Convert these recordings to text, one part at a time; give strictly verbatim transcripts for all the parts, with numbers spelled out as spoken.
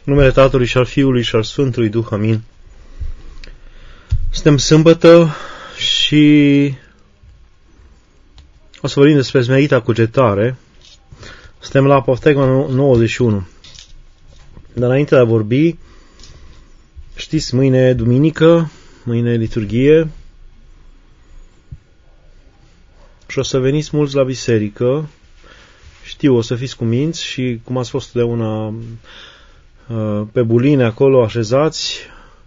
Numele Tatălui și al Fiului și al Sfântului Duh. Amin. Suntem sâmbătă și o să vorbim despre smerita cugetare. Suntem la Apoftegma nouăzeci și unu. Dar înainte de a vorbi, știți, mâine e duminică, mâine e liturghie și o să veniți mulți la biserică. Știu, o să fiți cuminți și cum ați fost de una pe buline acolo așezați,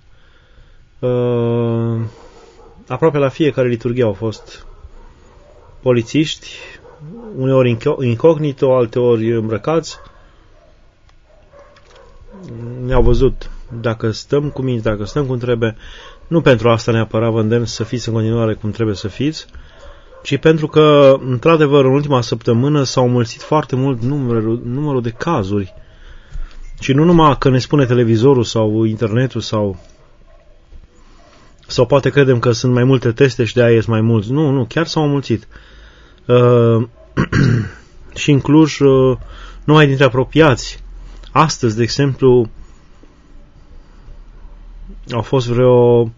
aproape la fiecare liturghie au fost polițiști, uneori incognito, alteori îmbrăcați. Ne-au văzut dacă stăm cu minți, dacă stăm cum trebuie. Nu pentru asta neapărat vă îndemn să fiți în continuare cum trebuie să fiți, ci pentru că, într-adevăr, în ultima săptămână s-au mulțit foarte mult numărul, numărul de cazuri. Și nu numai că ne spune televizorul sau internetul sau sau poate credem că sunt mai multe teste și de-aia ies mai mulți. Nu, nu, chiar s-au mulțit. Uh, și în Cluj, uh, numai dintre apropiați. Astăzi, de exemplu, au fost vreo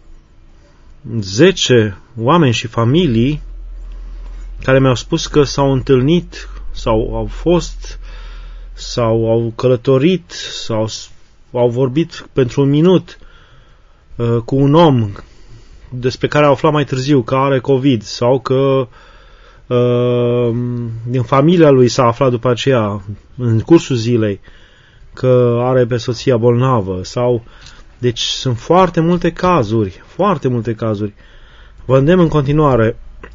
zece oameni și familii care mi-au spus că s-au întâlnit sau au fost sau au călătorit sau au vorbit pentru un minut uh, cu un om despre care au aflat mai târziu că are COVID sau că uh, din familia lui s-a aflat după aceea în cursul zilei că are pe soția bolnavă sau... Deci sunt foarte multe cazuri, foarte multe cazuri. Vă îndemn în continuare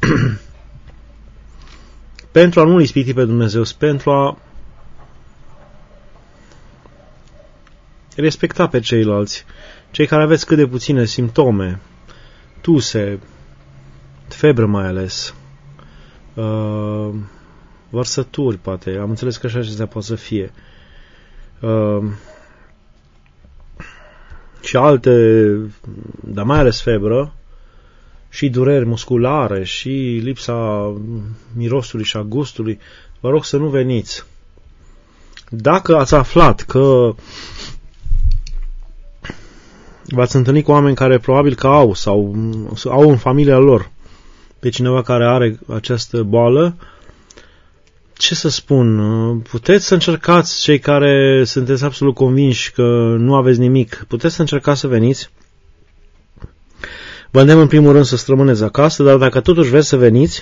pentru a nu ispiti pe Dumnezeu, pentru a respecta pe ceilalți, cei care aveți cât de puține simptome, tuse, febră mai ales, uh, vărsături, poate, am înțeles că așa acestea pot să fie, uh, și alte, dar mai ales febră, și dureri musculare, și lipsa mirosului și a gustului, vă rog să nu veniți. Dacă ați aflat că v-ați întâlnit cu oameni care probabil că au sau au în familia lor pe cineva care are această boală, ce să spun, puteți să încercați, cei care sunteți absolut convinși că nu aveți nimic, puteți să încercați să veniți. Vă îndemn în primul rând să rămâneți acasă, dar dacă totuși vreți să veniți,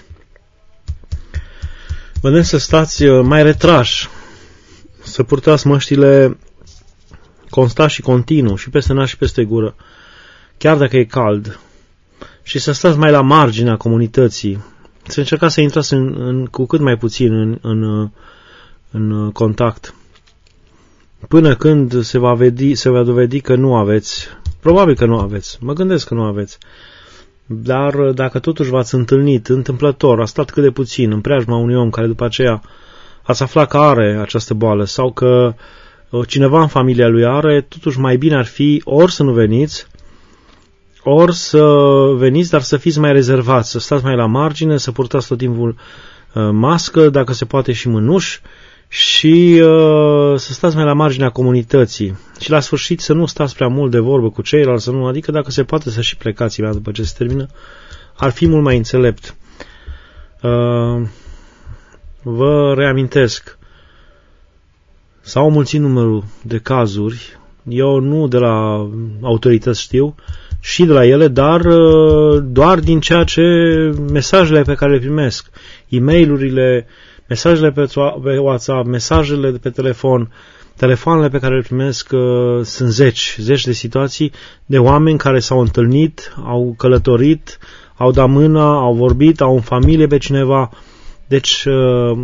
vă îndemn să stați mai retrași, să purtați măștile constant și continuu, și peste nas și peste gură, chiar dacă e cald, și să stați mai la marginea comunității, să încercați să intrați în, în, cu cât mai puțin în, în, în contact, până când se va, vedi, se va dovedi că nu aveți, probabil că nu aveți, mă gândesc că nu aveți, dar dacă totuși v-ați întâlnit întâmplător, a stat cât de puțin în preajma unui om care după aceea ați aflat că are această boală sau că cineva în familia lui are, totuși mai bine ar fi ori să nu veniți, ori să veniți, dar să fiți mai rezervați, să stați mai la margine, să purtați tot timpul uh, mască, dacă se poate și mânuși, și uh, să stați mai la marginea comunității. Și la sfârșit să nu stați prea mult de vorbă cu ceilalți, să nu, adică dacă se poate să și plecați imediat după ce se termină, ar fi mult mai înțelept. Uh, vă reamintesc, s-au mulțit numărul de cazuri, eu nu de la autorități știu, și de la ele, dar doar din ceea ce mesajele pe care le primesc, e-mail-urile, mesajele pe WhatsApp, mesajele pe telefon, telefoanele pe care le primesc, sunt zeci, zeci de situații de oameni care s-au întâlnit, au călătorit, au dat mâna, au vorbit, au în familie pe cineva, deci uh,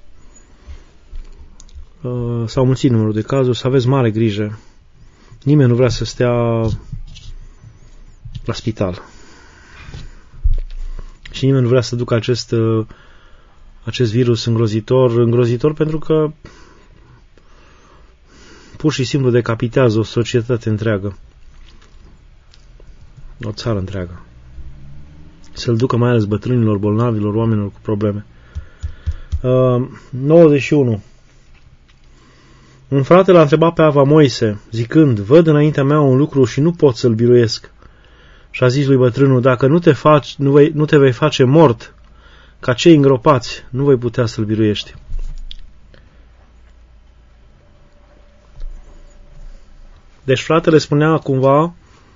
uh, s-au mulțit numărul de cazuri, să aveți mare grijă. Nimeni nu vrea să stea la spital. Și nimeni nu vrea să ducă acest, acest virus îngrozitor, îngrozitor pentru că pur și simplu decapitează o societate întreagă. O țară întreagă. Să-l ducă mai ales bătrânilor, bolnavilor, oamenilor cu probleme. Uh, nouăzeci și unu. Un frate l-a întrebat pe Ava Moise, zicând, văd înaintea mea un lucru și nu pot să-l biruiesc. Și a zis lui bătrânul, dacă nu te, faci, nu, vei, nu te vei face mort ca cei îngropați, nu vei putea să-l biruiești. Deci fratele spunea cumva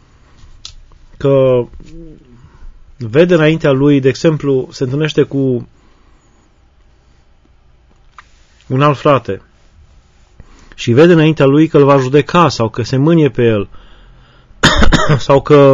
că vede înaintea lui, de exemplu, se întâlnește cu un alt frate și vede înaintea lui că îl va judeca sau că se mânie pe el sau că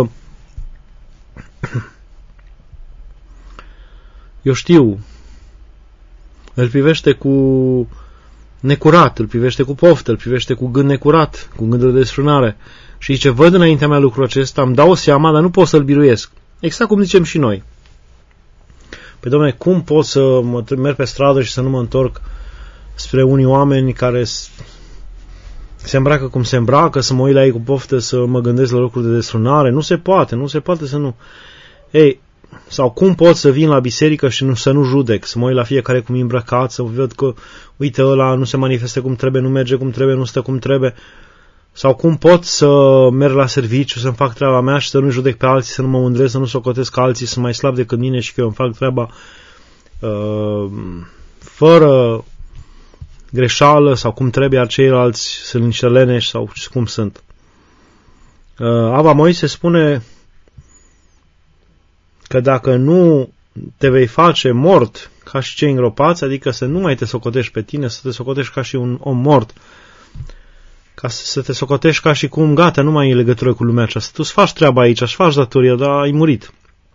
eu știu, îl privește cu necurat, îl privește cu poftă, îl privește cu gând necurat, cu gânduri de desfrânare și zice, văd înaintea mea lucrul acesta, îmi dau seama, dar nu pot să-l biruiesc. Exact cum zicem și noi. Păi, dom'le, cum pot să mă merg pe stradă și să nu mă întorc spre unii oameni care se îmbracă cum se îmbracă, să mă uit la ei cu poftă, să mă gândesc la lucruri de desfrânare? Nu se poate, nu se poate să nu... Ei, sau cum pot să vin la biserică și nu, să nu judec, să mă uit la fiecare cum e îmbrăcat, să văd că, uite, ăla nu se manifestă cum trebuie, nu merge cum trebuie, nu stă cum trebuie. Sau cum pot să merg la serviciu, să-mi fac treaba mea și să nu judec pe alții, să nu mă mândresc, să nu socotesc că alții sunt mai slabi decât mine și că eu îmi fac treaba uh, fără greșeală sau cum trebuie, iar ceilalți sunt niște leneși sau cum sunt. Uh, Ava Moise spune că dacă nu te vei face mort ca și cei îngropați, adică să nu mai te socotești pe tine, să te socotești ca și un om mort, ca să te socotești ca și cum, gata, nu mai e legătură cu lumea aceasta. Tu îți faci treaba aici, își faci datoria, dar ai murit.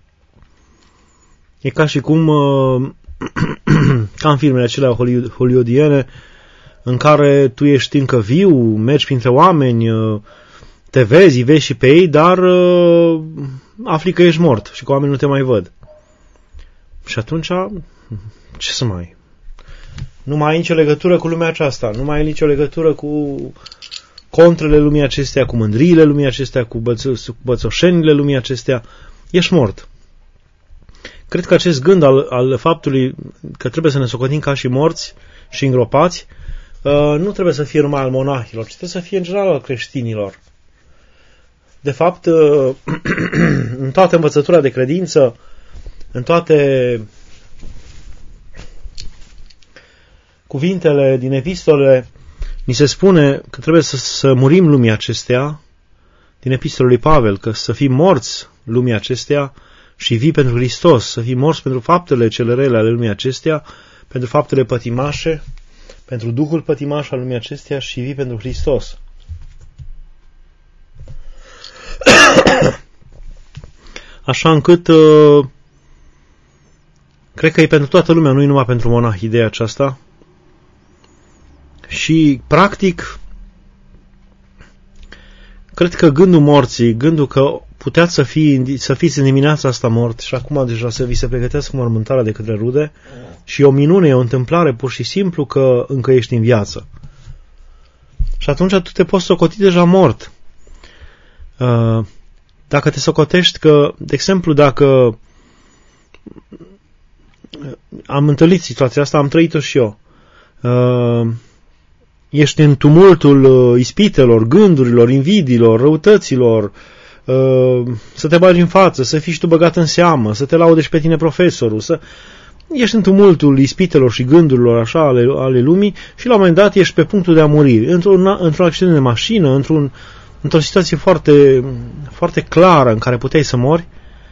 E ca și cum, uh, ca în filmele acelea hollywoodiene, în care tu ești încă viu, mergi printre oameni, uh, te vezi, îi vezi și pe ei, dar uh, afli că ești mort și că oamenii nu te mai văd. Și atunci, ce să mai... Nu mai ai nicio legătură cu lumea aceasta, nu mai ai nicio legătură cu contrele lumii acestea, cu mândriile lumii acestea, cu băț- bățoșenile lumii acestea. Ești mort. Cred că acest gând al, al faptului că trebuie să ne socotim ca și morți și îngropați, uh, nu trebuie să fie numai al monahilor, ci trebuie să fie în general al creștinilor. De fapt, uh, în toată învățătura de credință, în toate cuvintele din epistole, ni se spune că trebuie să, să murim lumii acestea, din epistolul lui Pavel, că să fim morți lumii acestea și vii pentru Hristos, să fim morți pentru faptele cele rele ale lumii acestea, pentru faptele pătimașe, pentru duhul pătimaș al lumii acestea și vii pentru Hristos. Așa încât uh, cred că e pentru toată lumea, nu e numai pentru monahi ideea aceasta. Și, practic, cred că gândul morții, gândul că puteați să, fi, să fiți în dimineața asta mort și acum deja să vi se pregătească mormântarea de către rude și o minune, e o întâmplare pur și simplu că încă ești în viață. Și atunci tu te poți socoti deja mort. Dacă te socotești că, de exemplu, dacă am întâlnit situația asta, am trăit-o și eu, ești în tumultul ispitelor, gândurilor, invidiilor, răutăților, să te bagi în față, să fii și tu băgat în seamă, să te laude și pe tine profesorul, să ești în tumultul ispitelor și gândurilor așa ale, ale lumii și la un moment dat ești pe punctul de a muri, într-un, într-un accident de mașină, într-un, într-o situație foarte, foarte clară în care puteai să mori,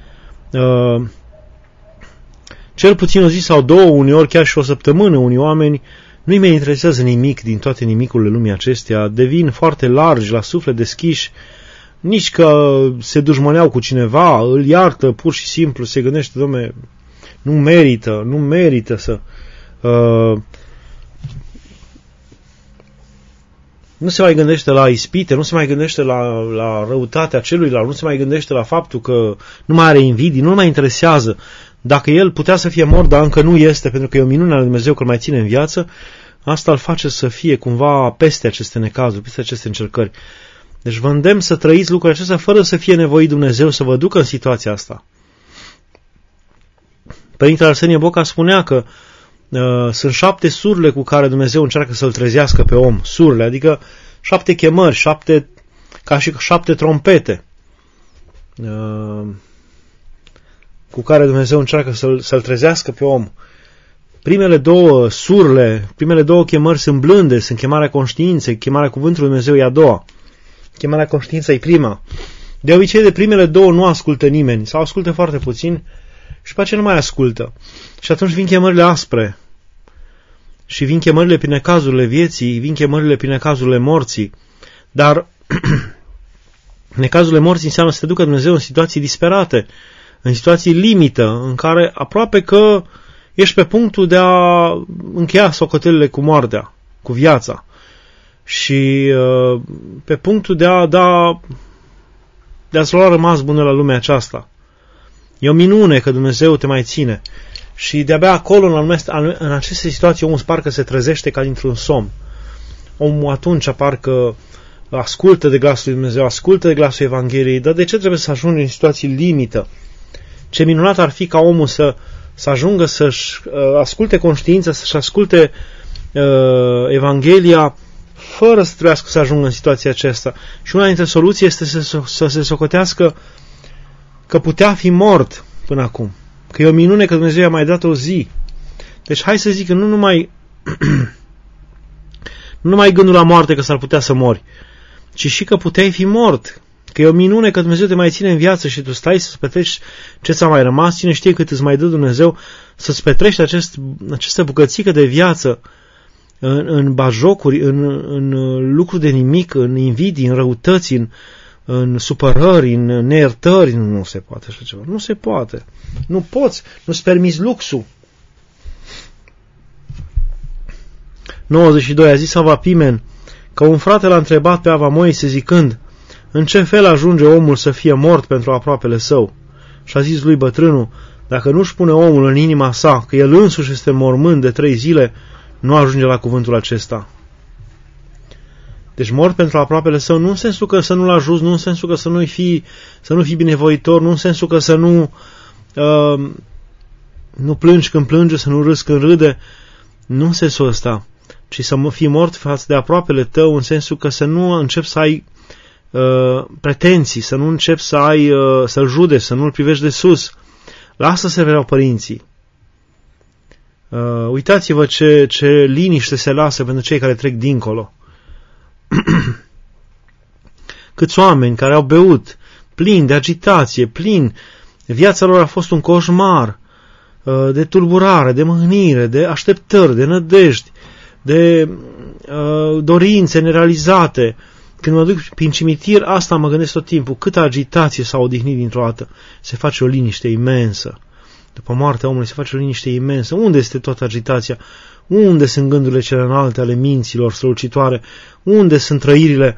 cel puțin o zi sau două, uneori chiar și o săptămână, unii oameni nu-i mai interesează nimic din toate nimicurile lumii acestea, devin foarte largi, la suflet deschiși, nici că se dușmăneau cu cineva, îl iartă pur și simplu, se gândește, dom'le, nu merită, nu merită să... Uh, nu se mai gândește la ispite, nu se mai gândește la, la răutatea celuilalt, nu se mai gândește la faptul că nu mai are invidii, nu mai interesează. Dacă el putea să fie mort, dar încă nu este, pentru că e o minune a lui Dumnezeu că îl mai ține în viață, asta îl face să fie cumva peste aceste necazuri, peste aceste încercări. Deci vă îndemn să trăiți lucrurile acestea fără să fie nevoit Dumnezeu să vă ducă în situația asta. Părintele Arsenie Boca spunea că Sunt șapte surle cu care Dumnezeu încearcă să-l trezească pe om. Surle, adică șapte chemări, șapte, ca și șapte trompete cu care Dumnezeu încearcă să-l, să-l trezească pe om. Primele două surle, primele două chemări sunt blânde, sunt chemarea conștiinței, chemarea cuvântului Dumnezeu e a doua. Chemarea conștiinței e prima. De obicei, de primele două nu ascultă nimeni, sau ascultă foarte puțin și pe aceea nu mai ascultă. Și atunci vin chemările aspre. Și vin chemările prin necazurile vieții, vin chemările prin necazurile morții. Dar necazurile morții înseamnă să te ducă Dumnezeu în situații disperate, în situații limită, în care aproape că ești pe punctul de a încheia socotelile cu moartea, cu viața. Și uh, pe punctul de a da, de a-ți lua rămas bună la lumea aceasta. E o minune că Dumnezeu te mai ține. Și de-abia acolo, în, în aceste situații, omul parcă se trezește ca dintr-un somn. Omul atunci parcă ascultă de glasul lui Dumnezeu, ascultă de glasul Evangheliei, dar de ce trebuie să ajungi în situații limită? Ce minunat ar fi ca omul să, să ajungă să-și uh, asculte conștiința, să-și asculte uh, Evanghelia, fără să trebuiască să ajungă în situația aceasta. Și una dintre soluții este să, să se socotească că putea fi mort până acum. Că e o minune că Dumnezeu i-a mai dat o zi. Deci hai să zic că nu numai nu numai gândul la moarte că s-ar putea să mori, ci și că puteai fi mort. Că e o minune că Dumnezeu te mai ține în viață și tu stai să-ți petreci ce ți-a mai rămas, cine știe cât îți mai dă Dumnezeu, să-ți petrești acest, această bucățică de viață în, în bajocuri, în, în lucruri de nimic, în invidii, în răutăți, în, în supărări, în neiertări. Nu se poate așa ceva. Nu se poate. Nu poți. Nu-ți permiți luxul. nouăzeci și doi. A zis Avapimen că un frate l-a întrebat pe Ava Moise zicând: în ce fel ajunge omul să fie mort pentru aproapele său? Și a zis lui bătrânul: dacă nu-și pune omul în inima sa că el însuși este mormânt de trei zile, nu ajunge la cuvântul acesta. Deci mort pentru aproapele său, nu în sensul că să nu-l ajuți, nu în sensul că să nu fii, să nu fii binevoitor, nu în sensul că să nu uh, nu plângi când plânge, să nu râzi când râde, nu în sensul ăsta, ci să fii mort față de aproapele tău, în sensul că să nu începi să ai uh, pretenții, să nu începi să ai, uh, să-l judeci, să nu-l privești de sus. La asta se vreau părinții. Uh, uitați-vă ce, ce liniște se lasă pentru cei care trec dincolo. Câți oameni care au beut, plini de agitație, plini, viața lor a fost un coșmar, uh, de tulburare, de mâhnire, de așteptări, de nădejdi, de uh, dorințe nerealizate. Când mă duc prin cimitir, asta mă gândesc tot timpul, câtă agitație s-a odihnit dintr-o dată. Se face o liniște imensă. După moartea omului se face o liniște imensă. Unde este toată agitația? Unde sunt gândurile cele înalte ale minților strălucitoare? Unde sunt trăirile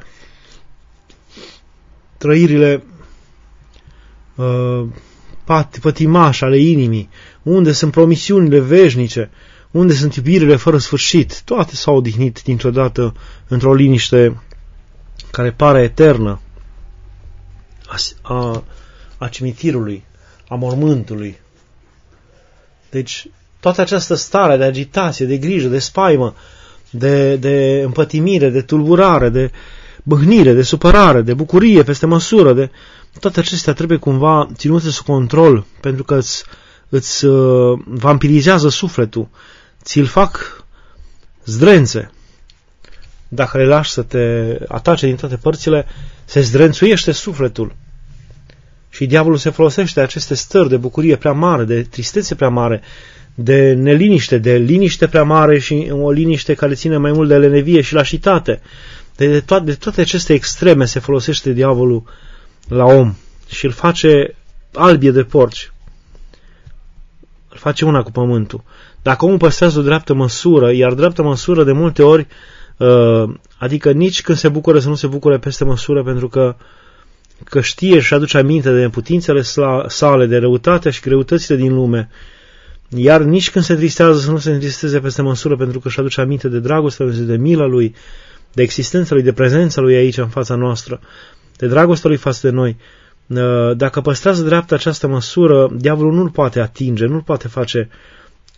trăirile uh, pătimașe ale inimii? Unde sunt promisiunile veșnice? Unde sunt iubirile fără sfârșit? Toate s-au odihnit dintr-o dată într-o liniște care pare eternă, a, a, a cimitirului, a mormântului. Deci, toată această stare de agitație, de grijă, de spaimă, de, de împătimire, de tulburare, de bâhnire, de supărare, de bucurie peste măsură, de toate acestea trebuie cumva ținute sub control, pentru că îți, îți uh, vampirizează sufletul, ți-l fac zdrențe. Dacă le lași să te atace din toate părțile, se zdrențuiește sufletul. Și diavolul se folosește de aceste stări de bucurie prea mare, de tristețe prea mare, de neliniște, de liniște prea mare și o liniște care ține mai mult de lenevie și lașitate. De, de, to- de toate aceste extreme se folosește diavolul la om și îl face albie de porci. Îl face una cu pământul. Dacă omul păstrează o dreaptă măsură, iar dreaptă măsură de multe ori, uh, adică nici când se bucură să nu se bucure peste măsură, pentru că că știe și aduce aminte de neputințele sale, de răutatea și greutățile din lume, iar nici când se tristează să nu se întristeze peste măsură, pentru că își aduce aminte de dragostea lui, de mila lui, de existența lui, de prezența lui aici în fața noastră, de dragostea lui față de noi. Dacă păstrează dreapta această măsură, diavolul nu-l poate atinge, nu-l poate face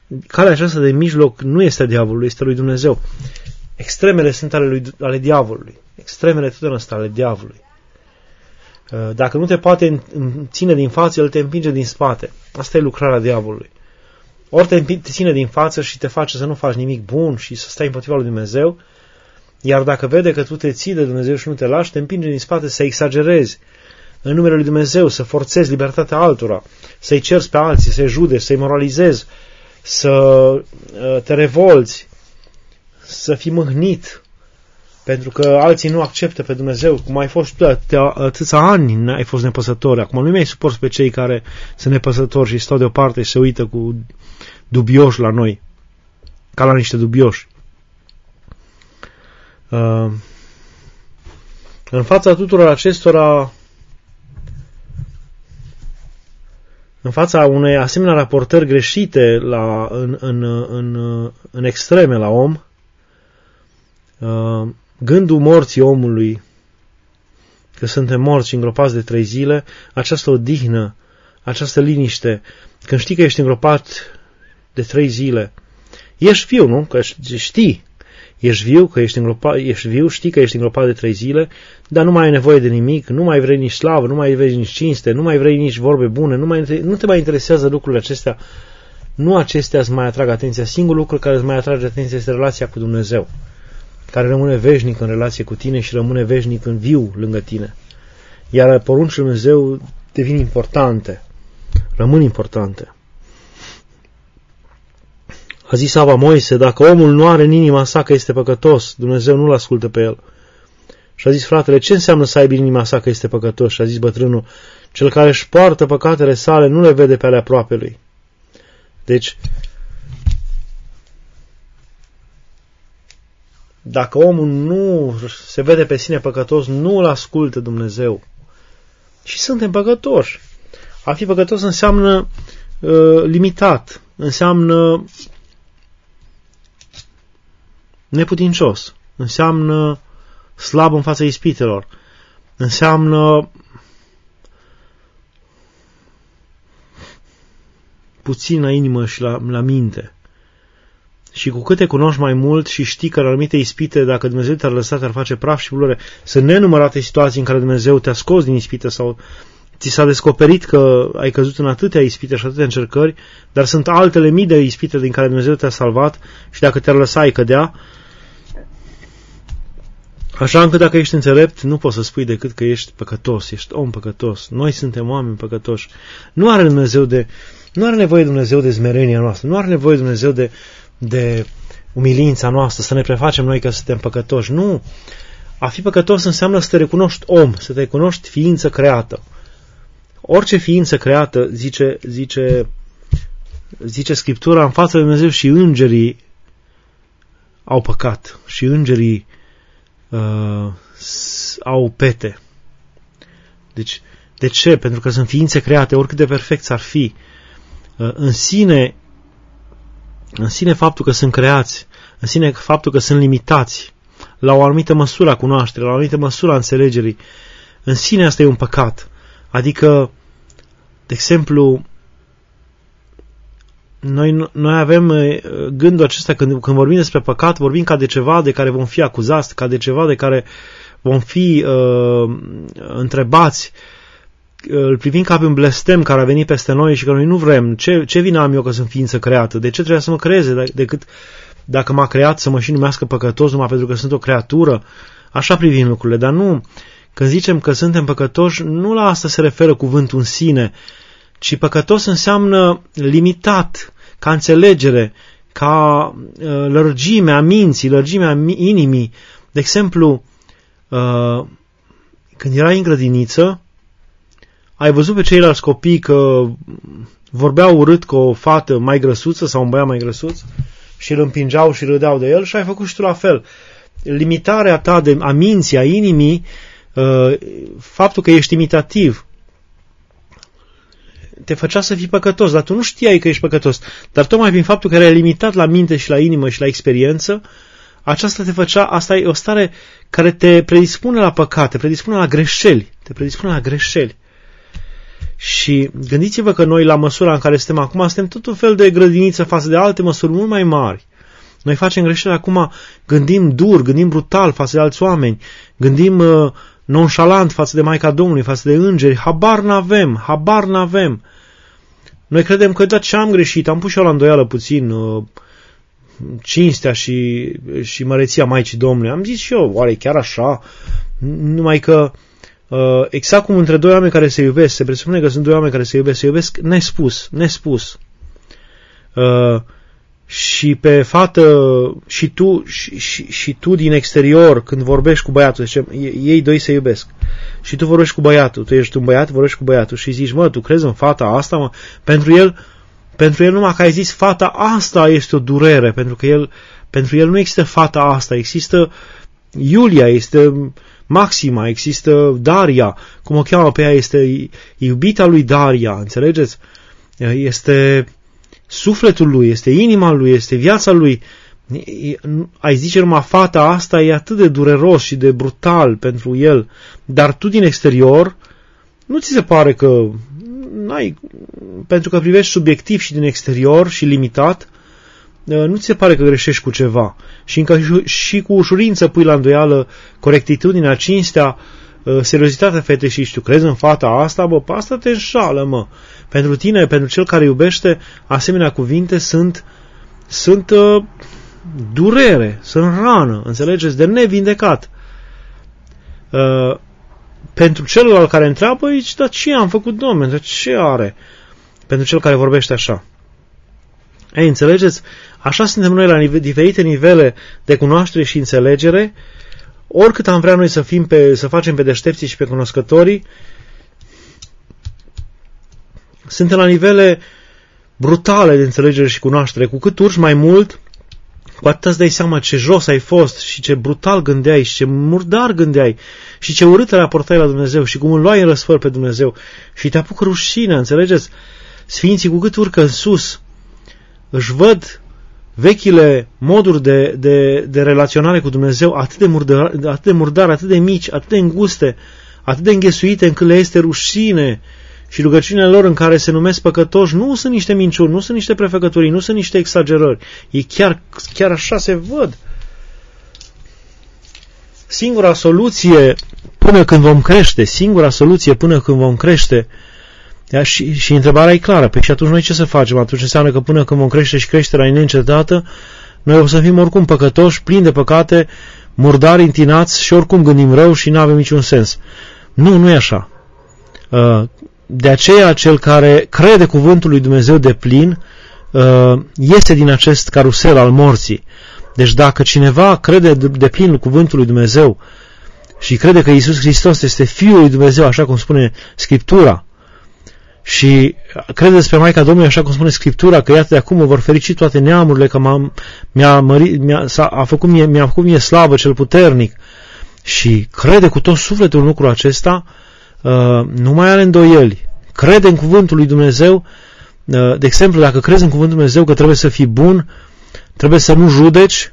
calea aceasta de mijloc nu este a diavolului, este a lui Dumnezeu. Extremele sunt ale, lui, ale diavolului. Extremele totdeauna sunt ale diavolului. Dacă nu te poate ține din față, el te împinge din spate. Asta e lucrarea diavolului. Ori te ține din față și te face să nu faci nimic bun și să stai împotriva lui Dumnezeu, iar dacă vede că tu te ții de Dumnezeu și nu te lași, te împinge din spate să exagerezi în numele lui Dumnezeu, să forțezi libertatea altora, să-i ceri pe alții, să-i judeci, să-i moralizezi, să te revolți, să fii mâhnit, pentru că alții nu acceptă pe Dumnezeu, cum ai fost atâția ani, ai fost nepăsător. Acum nu mai suporți pe cei care sunt nepăsători și stau deoparte și se uită cu dubioși la noi, ca la niște dubioși. Uh, în fața tuturor acestora, în fața unei asemenea raportări greșite la, în, în, în, în extreme la om, uh, gândul morții omului, că suntem morți și îngropați de trei zile, această odihnă, această liniște, când știi că ești îngropat de trei zile, ești viu, nu? Că știi, ești viu, că ești îngropat, ești viu, știi că ești îngropat de trei zile, dar nu mai ai nevoie de nimic, nu mai vrei nici slavă, nu mai vrei nici cinste, nu mai vrei nici vorbe bune, nu, mai, nu te mai interesează lucrurile acestea, nu acestea îți mai atrag atenția. Singurul lucru care îți mai atrage atenția este relația cu Dumnezeu, care rămâne veșnic în relație cu tine și rămâne veșnic în viu lângă tine. Iar poruncile lui Dumnezeu devin importante, rămân importante. A zis Ava Moise, dacă omul nu are în inima sa că este păcătos, Dumnezeu nu-l ascultă pe el. Și a zis fratele, ce înseamnă să aibă în inima sa că este păcătos? Și a zis bătrânul, cel care își poartă păcatele sale nu le vede pe ale aproapelui. Deci, dacă omul nu se vede pe sine păcătos, nu îl ascultă Dumnezeu. Și suntem păcătoși. A fi păcătos înseamnă uh, limitat, înseamnă neputincios, înseamnă slab în fața ispitelor, înseamnă puțin la inimă și la, la minte. Și cu cât te cunoști mai mult și știi că în anumite ispite, dacă Dumnezeu te-ar lăsa, te-ar face praf și bulore, sunt nenumărate situații în care Dumnezeu te-a scos din ispite sau ți s-a descoperit că ai căzut în atâtea ispite și atâtea încercări, dar sunt altele mii de ispite din care Dumnezeu te-a salvat și dacă te-ar lăsa, ai cădea. Așa încât dacă ești înțelept, nu poți să spui decât că ești păcătos, ești om păcătos. Noi suntem oameni păcătoși. Nu are Dumnezeu de, nu are nevoie Dumnezeu de smerenia noastră, nu are nevoie Dumnezeu de, de umilința noastră, să ne prefacem noi că suntem păcătoși. Nu. A fi păcătos înseamnă să te recunoști om, să te recunoști ființă creată. Orice ființă creată, zice, zice, zice Scriptura, în fața lui Dumnezeu și îngerii au păcat și îngerii uh, au pete. Deci, de ce? Pentru că sunt ființe create, oricât de perfect ar fi. Uh, în sine, în sine faptul că sunt creați, în sine faptul că sunt limitați la o anumită măsură a cunoașterii, la o anumită măsură a înțelegerii, în sine asta e un păcat. Adică, de exemplu, noi, noi avem gândul acesta când, când vorbim despre păcat, vorbim ca de ceva de care vom fi acuzați, ca de ceva de care vom fi uh, întrebați, îl privim ca pe un blestem care a venit peste noi și că noi nu vrem. Ce, ce vină am eu că sunt ființă creată? De ce trebuie să mă creeze decât dacă m-a creat să mă și numească păcătos numai pentru că sunt o creatură? Așa privim lucrurile, dar nu. Când zicem că suntem păcătoși, nu la asta se referă cuvântul în sine, ci păcătos înseamnă limitat, ca înțelegere, ca uh, lărgimea minții, lărgimea inimii. De exemplu, uh, când erai în grădiniță, ai văzut pe ceilalți copii că vorbeau urât cu o fată mai grăsuță sau un băiat mai grăsuț și îl împingeau și râdeau de el și ai făcut și tu la fel. Limitarea ta de, a minții, a inimii, faptul că ești imitativ te făcea să fii păcătos, dar tu nu știai că ești păcătos, dar tocmai prin faptul că erai limitat la minte și la inimă și la experiență, aceasta te făcea, asta e o stare care te predispune la păcate, te predispune la greșeli, te predispune la greșeli. Și gândiți-vă că noi, la măsura în care suntem acum, suntem tot un fel de grădiniță față de alte măsuri mult mai mari. Noi facem greșeli acum, gândim dur, gândim brutal față de alți oameni, gândim uh, nonșalant față de Maica Domnului, față de îngeri, habar n-avem, habar n-avem. Noi credem că da, ce am greșit, am pus și eu la îndoială puțin uh, cinstea și, și măreția Maicii Domnului. Am zis și eu, oare chiar așa? Numai că uh, exact cum între doi oameni care se iubesc, se presupune că sunt doi oameni care se iubesc, se iubesc nespus, nespus. Uh, și pe fată și tu, și, și, și tu din exterior, când vorbești cu băiatul, zice, ei doi se iubesc. Și tu vorbești cu băiatul, tu ești un băiat, vorbești cu băiatul și zici, mă, tu crezi în fata asta, mă? Pentru el, pentru el numai că ai zis fata asta este o durere, pentru că el, pentru el nu există fata asta, există Iulia, este Maxima, există Daria, cum o cheamă pe ea, este iubita lui Daria, înțelegeți? Este sufletul lui, este inima lui, este viața lui. Ai zice numai fata asta e atât de dureros și de brutal pentru el, dar tu din exterior nu ți se pare că n-ai, pentru că privești subiectiv și din exterior și limitat, nu ți se pare că greșești cu ceva și încă și cu ușurință pui la îndoială corectitudinea, cinstea, seriozitatea fetei și tu crezi în fata asta, bă, pe asta te înșală, mă. Pentru tine, pentru cel care iubește, asemenea cuvinte sunt sunt uh, durere, sunt rană, înțelegeți, de nevindecat. Uh, pentru celălalt care întreabă, zici, dar ce am făcut, Domnule, ce are? Pentru cel care vorbește așa. Ei, înțelegeți? Așa suntem noi la nive- diferite nivele de cunoaștere și înțelegere. Oricât am vrea noi să fim pe, să facem pe deștepții și pe cunoscătorii, suntem la nivele brutale de înțelegere și cunoaștere. Cu cât urci mai mult, cu atât îți dai seama ce jos ai fost și ce brutal gândeai și ce murdar gândeai și ce urât te raportai la Dumnezeu și cum îl luai în răsfăr pe Dumnezeu și te apucă rușine, înțelegeți? Sfinții, cu cât urcă în sus, își văd vechile moduri de, de, de relaționare cu Dumnezeu atât de, murdar, atât de murdar, atât de mici, atât de înguste, atât de înghesuite încât le este rușine. Și rugăciunile lor în care se numesc păcătoși nu sunt niște minciuni, nu sunt niște prefăcătorii, nu sunt niște exagerări. Ei chiar, chiar așa se văd. Singura soluție până când vom crește, singura soluție până când vom crește, și, și întrebarea e clară, pe și atunci noi ce să facem? Atunci înseamnă că până când vom crește și creșterea e neîncetată, noi o să fim oricum păcătoși, plini de păcate, murdari, întinați și oricum gândim rău și nu avem niciun sens. Nu, nu e așa. De aceea, cel care crede cuvântul lui Dumnezeu de plin iese din acest carusel al morții. Deci dacă cineva crede de plin cuvântul lui Dumnezeu și crede că Iisus Hristos este Fiul lui Dumnezeu, așa cum spune Scriptura, și crede despre Maica Domnului, așa cum spune Scriptura, că iată de acum mă vor ferici toate neamurile, că m-a, mi-a, mărit, mi-a, a făcut mie, mi-a făcut mie slavă cel puternic, și crede cu tot sufletul în lucrul acesta, Uh, nu mai are îndoieli. Crede în cuvântul lui Dumnezeu. Uh, de exemplu, dacă crezi în cuvântul lui Dumnezeu că trebuie să fii bun, trebuie să nu judeci,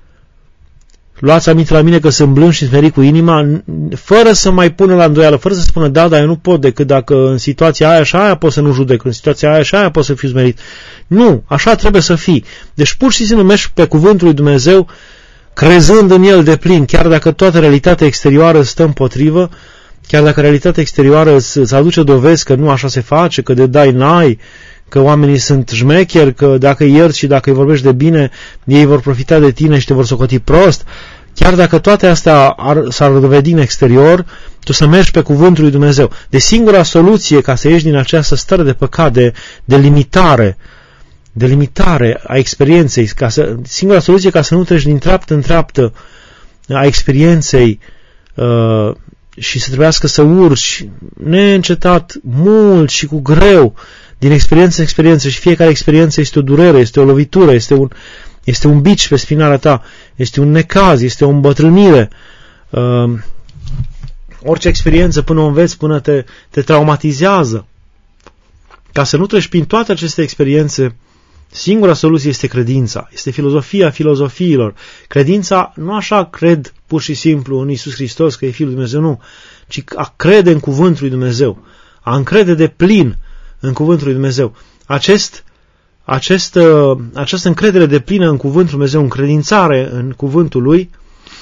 luați aminte la mine că sunt blând și smerit cu inima, fără să mai pună la îndoială, fără să spună, da, dar eu nu pot decât dacă în situația aia și aia pot să nu judec, în situația aia și aia pot să fiu smerit. Nu, așa trebuie să fii. Deci pur și simplu mergi pe cuvântul lui Dumnezeu, crezând în el de plin, chiar dacă toată realitatea exterioară stă împotrivă, chiar dacă realitatea exterioară îți, îți aduce dovezi că nu așa se face, că de dai n-ai, că oamenii sunt șmecheri, că dacă îi ierți și dacă îi vorbești de bine, ei vor profita de tine și te vor socoti prost, chiar dacă toate astea ar, s-ar dovedi în exterior, tu să mergi pe cuvântul lui Dumnezeu. De singura soluție ca să ieși din această stare de păcat, de, de limitare, de limitare a experienței, ca să, singura soluție ca să nu treci din treaptă în treaptă a experienței, uh, și să trebuiască să urci neîncetat, mult și cu greu, din experiență în experiență, și fiecare experiență este o durere, este o lovitură, este un, este un bici pe spinarea ta, este un necaz, este o îmbătrânire. Uh, orice experiență, până o înveți, până te, te traumatizează. Ca să nu treci prin toate aceste experiențe, singura soluție este credința, este filozofia filozofiilor. Credința nu așa cred pur și simplu în Iisus Hristos că e Fiul lui Dumnezeu, nu, ci a crede în cuvântul lui Dumnezeu, a încrede de plin în cuvântul lui Dumnezeu. Acest, acest, această încredere de plină în cuvântul lui Dumnezeu, încredințare în cuvântul lui,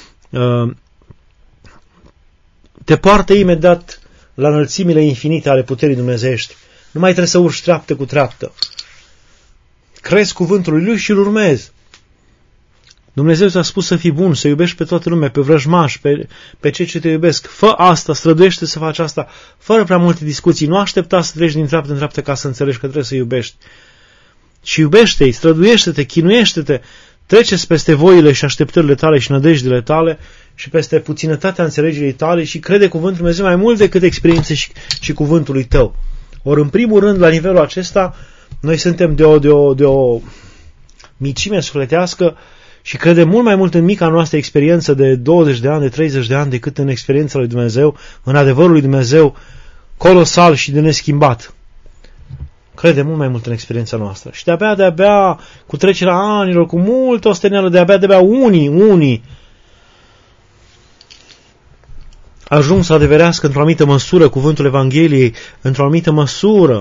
te poartă imediat la înălțimile infinite ale puterii dumnezeiești. Nu mai trebuie să urci treaptă cu treaptă. Crezi cuvântul lui și îl urmezi. Dumnezeu ți-a spus să fii bun, să iubești pe toată lumea, pe vrăjmași, pe, pe cei ce te iubesc. Fă asta, străduiește să faci asta, fără prea multe discuții. Nu aștepta să treci din treaptă în treaptă ca să înțelegi că trebuie să iubești. Și iubește-i, străduiește-te, chinuiește-te, trece-ți peste voile și așteptările tale și nădejdile tale și peste puținătatea înțelegerii tale și crede cuvântul Dumnezeu mai mult decât experiențe și, și cuvântului tău. Ori, în primul rând, la nivelul acesta, noi suntem de o, de o, de o micime sufletească și credem mult mai mult în mica noastră experiență de douăzeci de ani, de treizeci de ani, decât în experiența lui Dumnezeu, în adevărul lui Dumnezeu, colosal și de neschimbat. Credem mult mai mult în experiența noastră. Și de-abia, de-abia, cu trecerea anilor, cu multă osteneală, de-abia, de-abia, unii, unii, ajung să adeverească într-o anumită măsură cuvântul Evangheliei, într-o anumită măsură.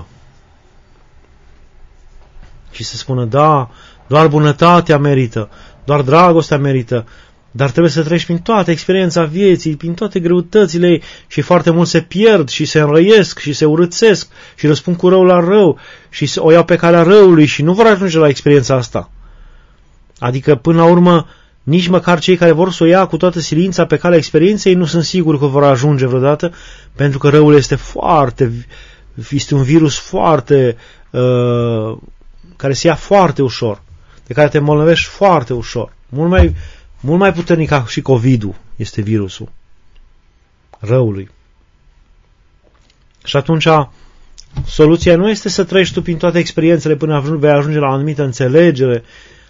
Și se spună, da, doar bunătatea merită, doar dragostea merită, dar trebuie să treci prin toată experiența vieții, prin toate greutățile ei și foarte mult se pierd și se înrăiesc și se urâțesc și răspund cu rău la rău și o iau pe calea răului și nu vor ajunge la experiența asta. Adică, până la urmă, nici măcar cei care vor să o ia cu toată silința pe calea experienței nu sunt siguri că vor ajunge vreodată, pentru că răul este foarte, este un virus foarte, uh, care se ia foarte ușor, de care te îmbolnăvești foarte ușor. Mult mai, mult mai puternic ca și COVID-ul este virusul răului. Și atunci soluția nu este să treci tu prin toate experiențele până vei ajunge la o anumită înțelegere,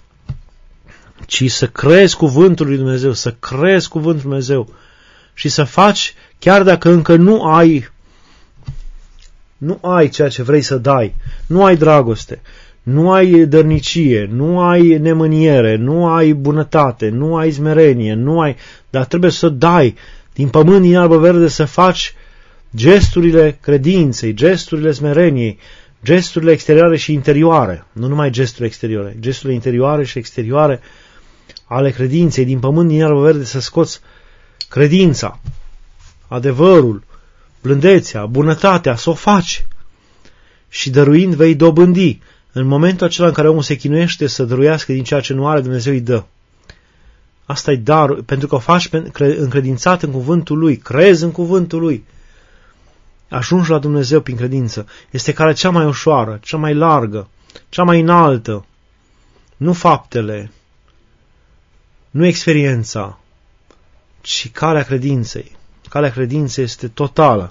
ci să crezi cuvântul lui Dumnezeu, să crezi cuvântul lui Dumnezeu și să faci, chiar dacă încă nu ai, nu ai ceea ce vrei să dai, nu ai dragoste, nu ai dărnicie, nu ai nemâniere, nu ai bunătate, nu ai smerenie, nu ai, dar trebuie să dai din pământ, din albă verde, să faci gesturile credinței, gesturile smereniei, gesturile exterioare și interioare, nu numai gesturile exterioare, gesturile interioare și exterioare ale credinței, din pământ, din albă verde, să scoți credința, adevărul, blândețea, bunătatea, să o faci. Și dăruind vei dobândi. În momentul acela în care omul se chinuiește să dăruiască din ceea ce nu are, Dumnezeu îi dă. Asta e darul, pentru că o faci încredințat în cuvântul lui, crezi în cuvântul lui. Ajungi la Dumnezeu prin credință. Este calea cea mai ușoară, cea mai largă, cea mai înaltă. Nu faptele, nu experiența, ci calea credinței. Calea credinței este totală.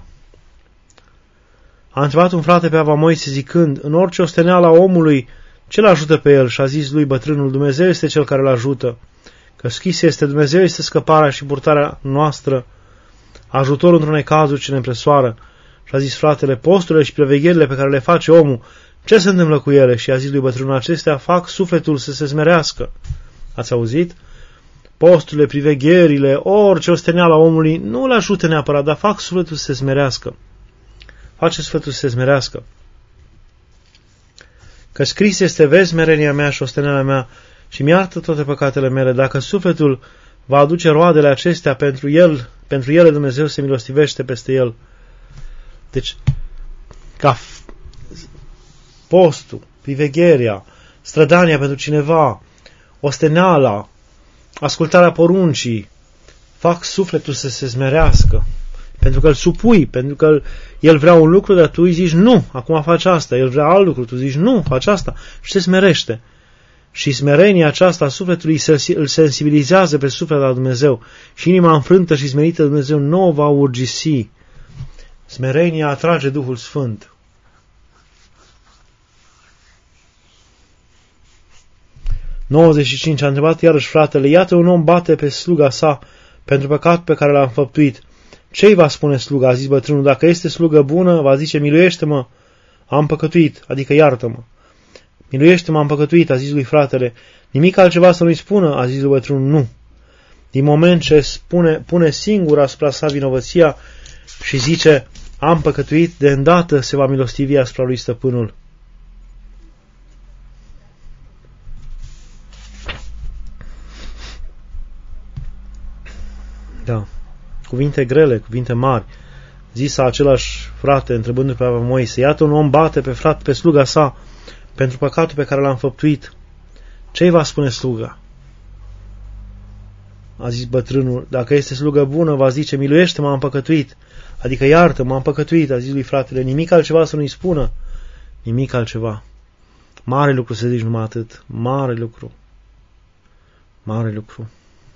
A întrebat un frate pe Ava Moise zicând, în orice osteneală a omului, ce-l ajută pe el? Și a zis lui bătrânul, Dumnezeu este cel care îl ajută. Că scris este, Dumnezeu este scăparea și purtarea noastră, ajutorul într-un necazuri ce ne împresoară. Și a zis fratele, posturile și prevegherile pe care le face omul, ce se întâmplă cu ele? Și a zis lui bătrânul, acestea fac sufletul să se smerească. Ați auzit? Posturile, privegherile, orice osteneală a omului nu le ajută neapărat, dar fac sufletul să se smerească. Face sufletul să se smerească. Că scris este, vezi smerenia mea și osteneala mea și mi-iartă toate păcatele mele. Dacă sufletul va aduce roadele acestea pentru el, pentru ele Dumnezeu se milostivește peste el. Deci, ca postul, privegherea, strădania pentru cineva, osteneala, ascultarea poruncii, fac sufletul să se smerească. Pentru că îl supui, pentru că el vrea un lucru, dar tu îi zici nu, acum faci asta. El vrea alt lucru, tu zici nu, faci asta. Și se smerește. Și smerenia aceasta a sufletului îl sensibilizează pe sufletul la Dumnezeu. Și inima înfrântă și smerită de Dumnezeu nu o va urgisi. Smerenia atrage Duhul Sfânt. nouăzeci și cinci. A întrebat iarăși fratele, iată un om bate pe sluga sa pentru păcatul pe care l-a înfăptuit. Ce-i va spune sluga? A zis bătrânul, dacă este slugă bună, va zice, miluiește-mă, am păcătuit, adică iartă-mă. Miluiește-mă, am păcătuit, a zis lui fratele. Nimic altceva să nu-i spună, a zis lui bătrânul, nu. Din moment ce spune, pune singur asupra sa vinovăția și zice, am păcătuit, de îndată se va milostivi asupra lui stăpânul. Da. Cuvinte grele, cuvinte mari. Zisa același frate, întrebându-l pe Moise, iată un om bate pe frate, pe sluga sa, pentru păcatul pe care l-a înfăptuit. Ce-i va spune sluga? A zis bătrânul, dacă este slugă bună, va zice, miluiește, m-am păcătuit. Adică iartă, m-am păcătuit, a zis lui fratele, nimic altceva să nu-i spună. Nimic altceva. Mare lucru să zici numai atât. Mare lucru. Mare lucru.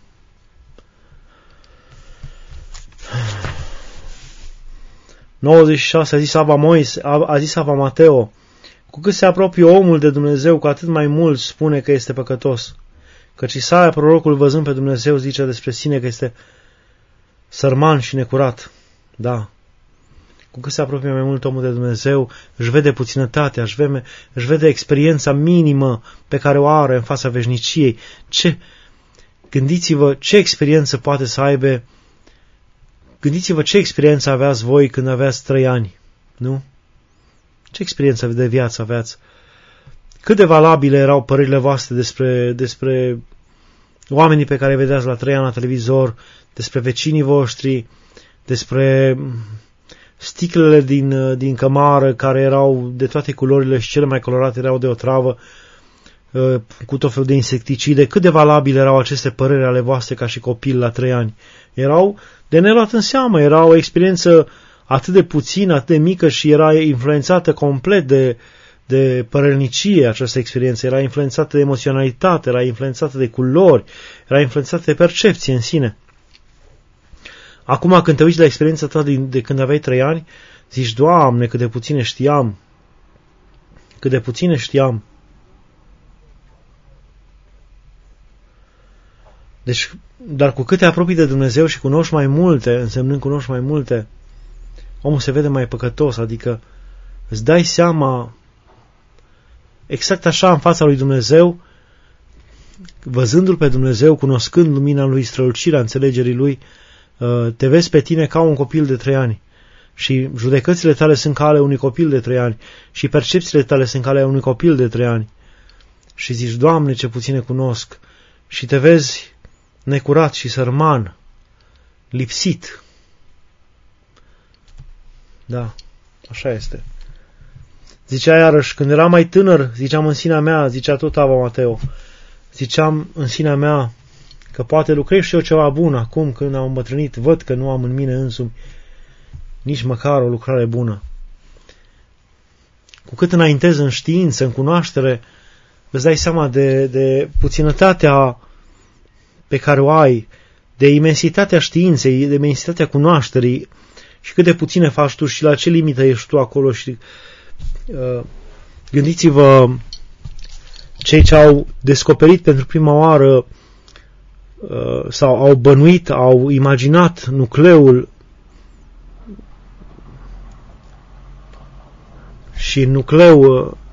nouăzeci și șase a zis Ava Moise, a, a zis Ava Mateo, cu cât se apropie omul de Dumnezeu, cu atât mai mult spune că este păcătos. Căci Isaia, prorocul, văzând pe Dumnezeu, zice despre sine că este sărman și necurat. Da. Cu cât se apropie mai mult omul de Dumnezeu, își vede puținătatea, își vede, își vede experiența minimă pe care o are în fața veșniciei. Ce? Gândiți-vă ce experiență poate să aibă. Gândiți-vă ce experiență aveați voi când aveați trei ani, nu? Ce experiență de viață aveați? Cât de valabile erau părerile voastre despre, despre oamenii pe care îi vedeați la trei ani la televizor, despre vecinii voștri, despre sticlele din, din cămară care erau de toate culorile și cele mai colorate erau de otravă, cu tot felul de insecticide. Cât de valabile erau aceste păreri ale voastre ca și copil la trei ani? Erau de neluat în seamă, era o experiență atât de puțină, atât de mică și era influențată complet de, de părernicie această experiență, era influențată de emoționalitate, era influențată de culori, era influențată de percepție în sine. Acum când te uiți la experiența ta de, de când aveai trei ani, zici, Doamne, cât de puține știam, cât de puține știam. Deci, dar cu cât te apropii de Dumnezeu și cunoști mai multe, însemnând cunoști mai multe, omul se vede mai păcătos, adică îți dai seama exact așa în fața lui Dumnezeu, văzându-L pe Dumnezeu, cunoscând lumina Lui, strălucirea înțelegerii Lui, te vezi pe tine ca un copil de trei ani. Și judecățile tale sunt ca ale unui copil de trei ani. Și percepțiile tale sunt ca ale unui copil de trei ani. Și zici, Doamne, ce puține cunosc. Și te vezi necurat și sărman, lipsit. Da, așa este. Zicea iarăși, când eram mai tânăr, ziceam în sinea mea, zicea tot Ava Mateo, ziceam în sinea mea că poate lucrez și eu ceva bun acum când am îmbătrânit, văd că nu am în mine însumi nici măcar o lucrare bună. Cu cât înaintez în știință, în cunoaștere, îți dai seama de, de puținătatea pe care o ai, de imensitatea științei, de imensitatea cunoașterii și cât de puține faci tu și la ce limită ești tu acolo. Și uh, gândiți-vă cei ce au descoperit pentru prima oară uh, sau au bănuit, au imaginat nucleul și nucleu uh,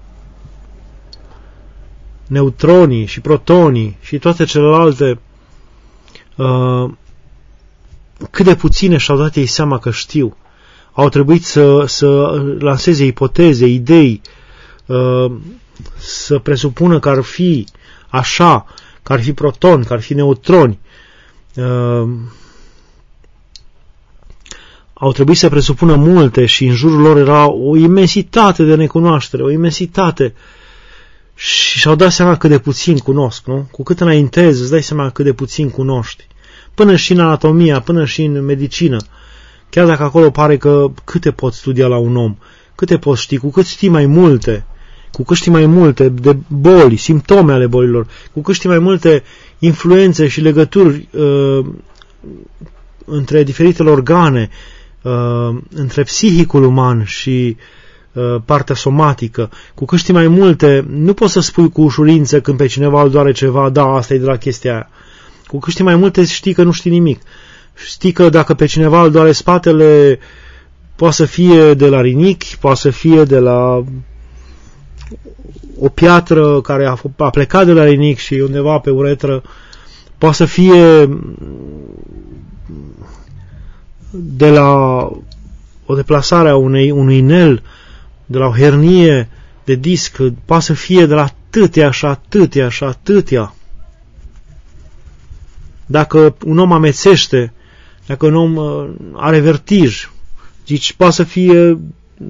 neutronii și protonii și toate celelalte, uh, cât de puține și-au dat ei seama că știu. Au trebuit să, să lanseze ipoteze, idei, uh, să presupună că ar fi așa, că ar fi protoni, că ar fi neutroni. Uh, au trebuit să presupună multe și în jurul lor era o imensitate de necunoaștere, o imensitate. Și și-au dat seama cât de puțin cunosc, nu? Cu cât înaintezi, îți dai seama cât de puțin cunoști. Până și în anatomia, până și în medicină. Chiar dacă acolo pare că câte poți studia la un om, câte poți ști, cu cât știi mai multe, cu cât știi mai multe de boli, simptome ale bolilor, cu cât știi mai multe influențe și legături uh, între diferitele organe, uh, între psihicul uman și uh, partea somatică, cu cât știi mai multe, nu poți să spui cu ușurință când pe cineva îl doare ceva, da, asta e de la chestia aia. Cu cât știi mai multe, știi că nu știi nimic. Știi că dacă pe cineva îl doare spatele, poate să fie de la rinichi, poate să fie de la o piatră care a, a plecat de la rinichi și undeva pe uretră, poate să fie de la o deplasare a unei, unui inel de la o hernie de disc poate să fie de la atâtea și atâtea și atâtea. Dacă un om amețește, dacă un om are vertij, zici, poate să fie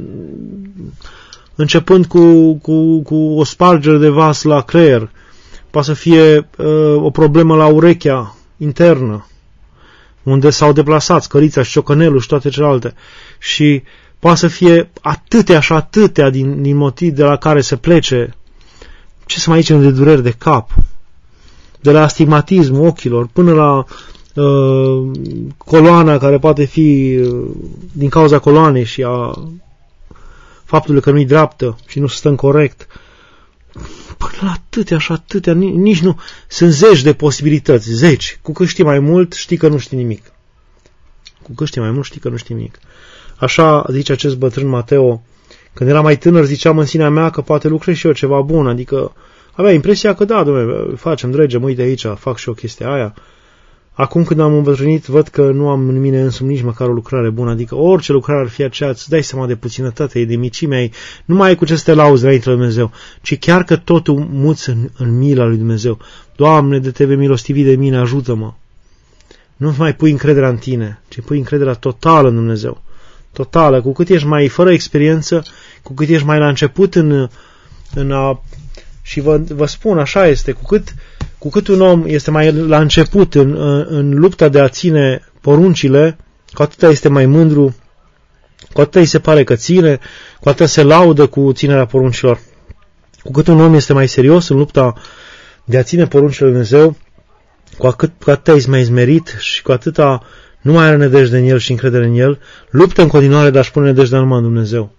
începând cu, cu, cu o spargere de vas la creier, poate să fie uh, o problemă la urechea internă, unde s-au deplasat scărița și ciocănelul și toate celelalte. Și poate să fie atâtea și atâtea din, din motiv de la care se plece, ce să mai zicem, de dureri de cap, de la astigmatismul ochilor, până la uh, coloana care poate fi uh, din cauza coloanei și a faptului că nu-i dreaptă și nu se stă în corect. Până la atâtea și atâtea, nici nu. Sunt zeci de posibilități, zeci. Cu cât știi mai mult, știi că nu știi nimic. Cu cât știi mai mult, știi că nu știi nimic. Așa zice acest bătrân Mateo. Când era mai tânăr, ziceam în sinea mea că poate lucrez și eu ceva bun, adică avea impresia că da, dom'le, facem, dregem, uite aici, fac și o chestie aia. Acum când am îmbătrânit, văd că nu am în mine însumi nici măcar o lucrare bună, adică orice lucrare ar fi aceea, îți dai seama de puținătate, de micimea ei, nu mai ai cu ce să te lauzi înainte lui Dumnezeu, ci chiar că totul muți în, în mila lui Dumnezeu. Doamne, de te vei milostivi de mine, ajută-mă. Nu mai pui încrederea în tine, ci pui încrederea totală în Dumnezeu. Totală. Cu cât ești mai fără experiență, cu cât ești mai la început în, în a... Și vă, vă spun, așa este, cu cât, cu cât un om este mai la început în, în, în lupta de a ține poruncile, cu atâta este mai mândru, cu atâta îi se pare că ține, cu atâta se laudă cu ținerea poruncilor. Cu cât un om este mai serios în lupta de a ține poruncile lui Dumnezeu, cu atât, cu atâta este mai izmerit și cu atâta nu mai are nădejde în el și încredere în el, luptă în continuare de a-și pune nădejdea numai în Dumnezeu.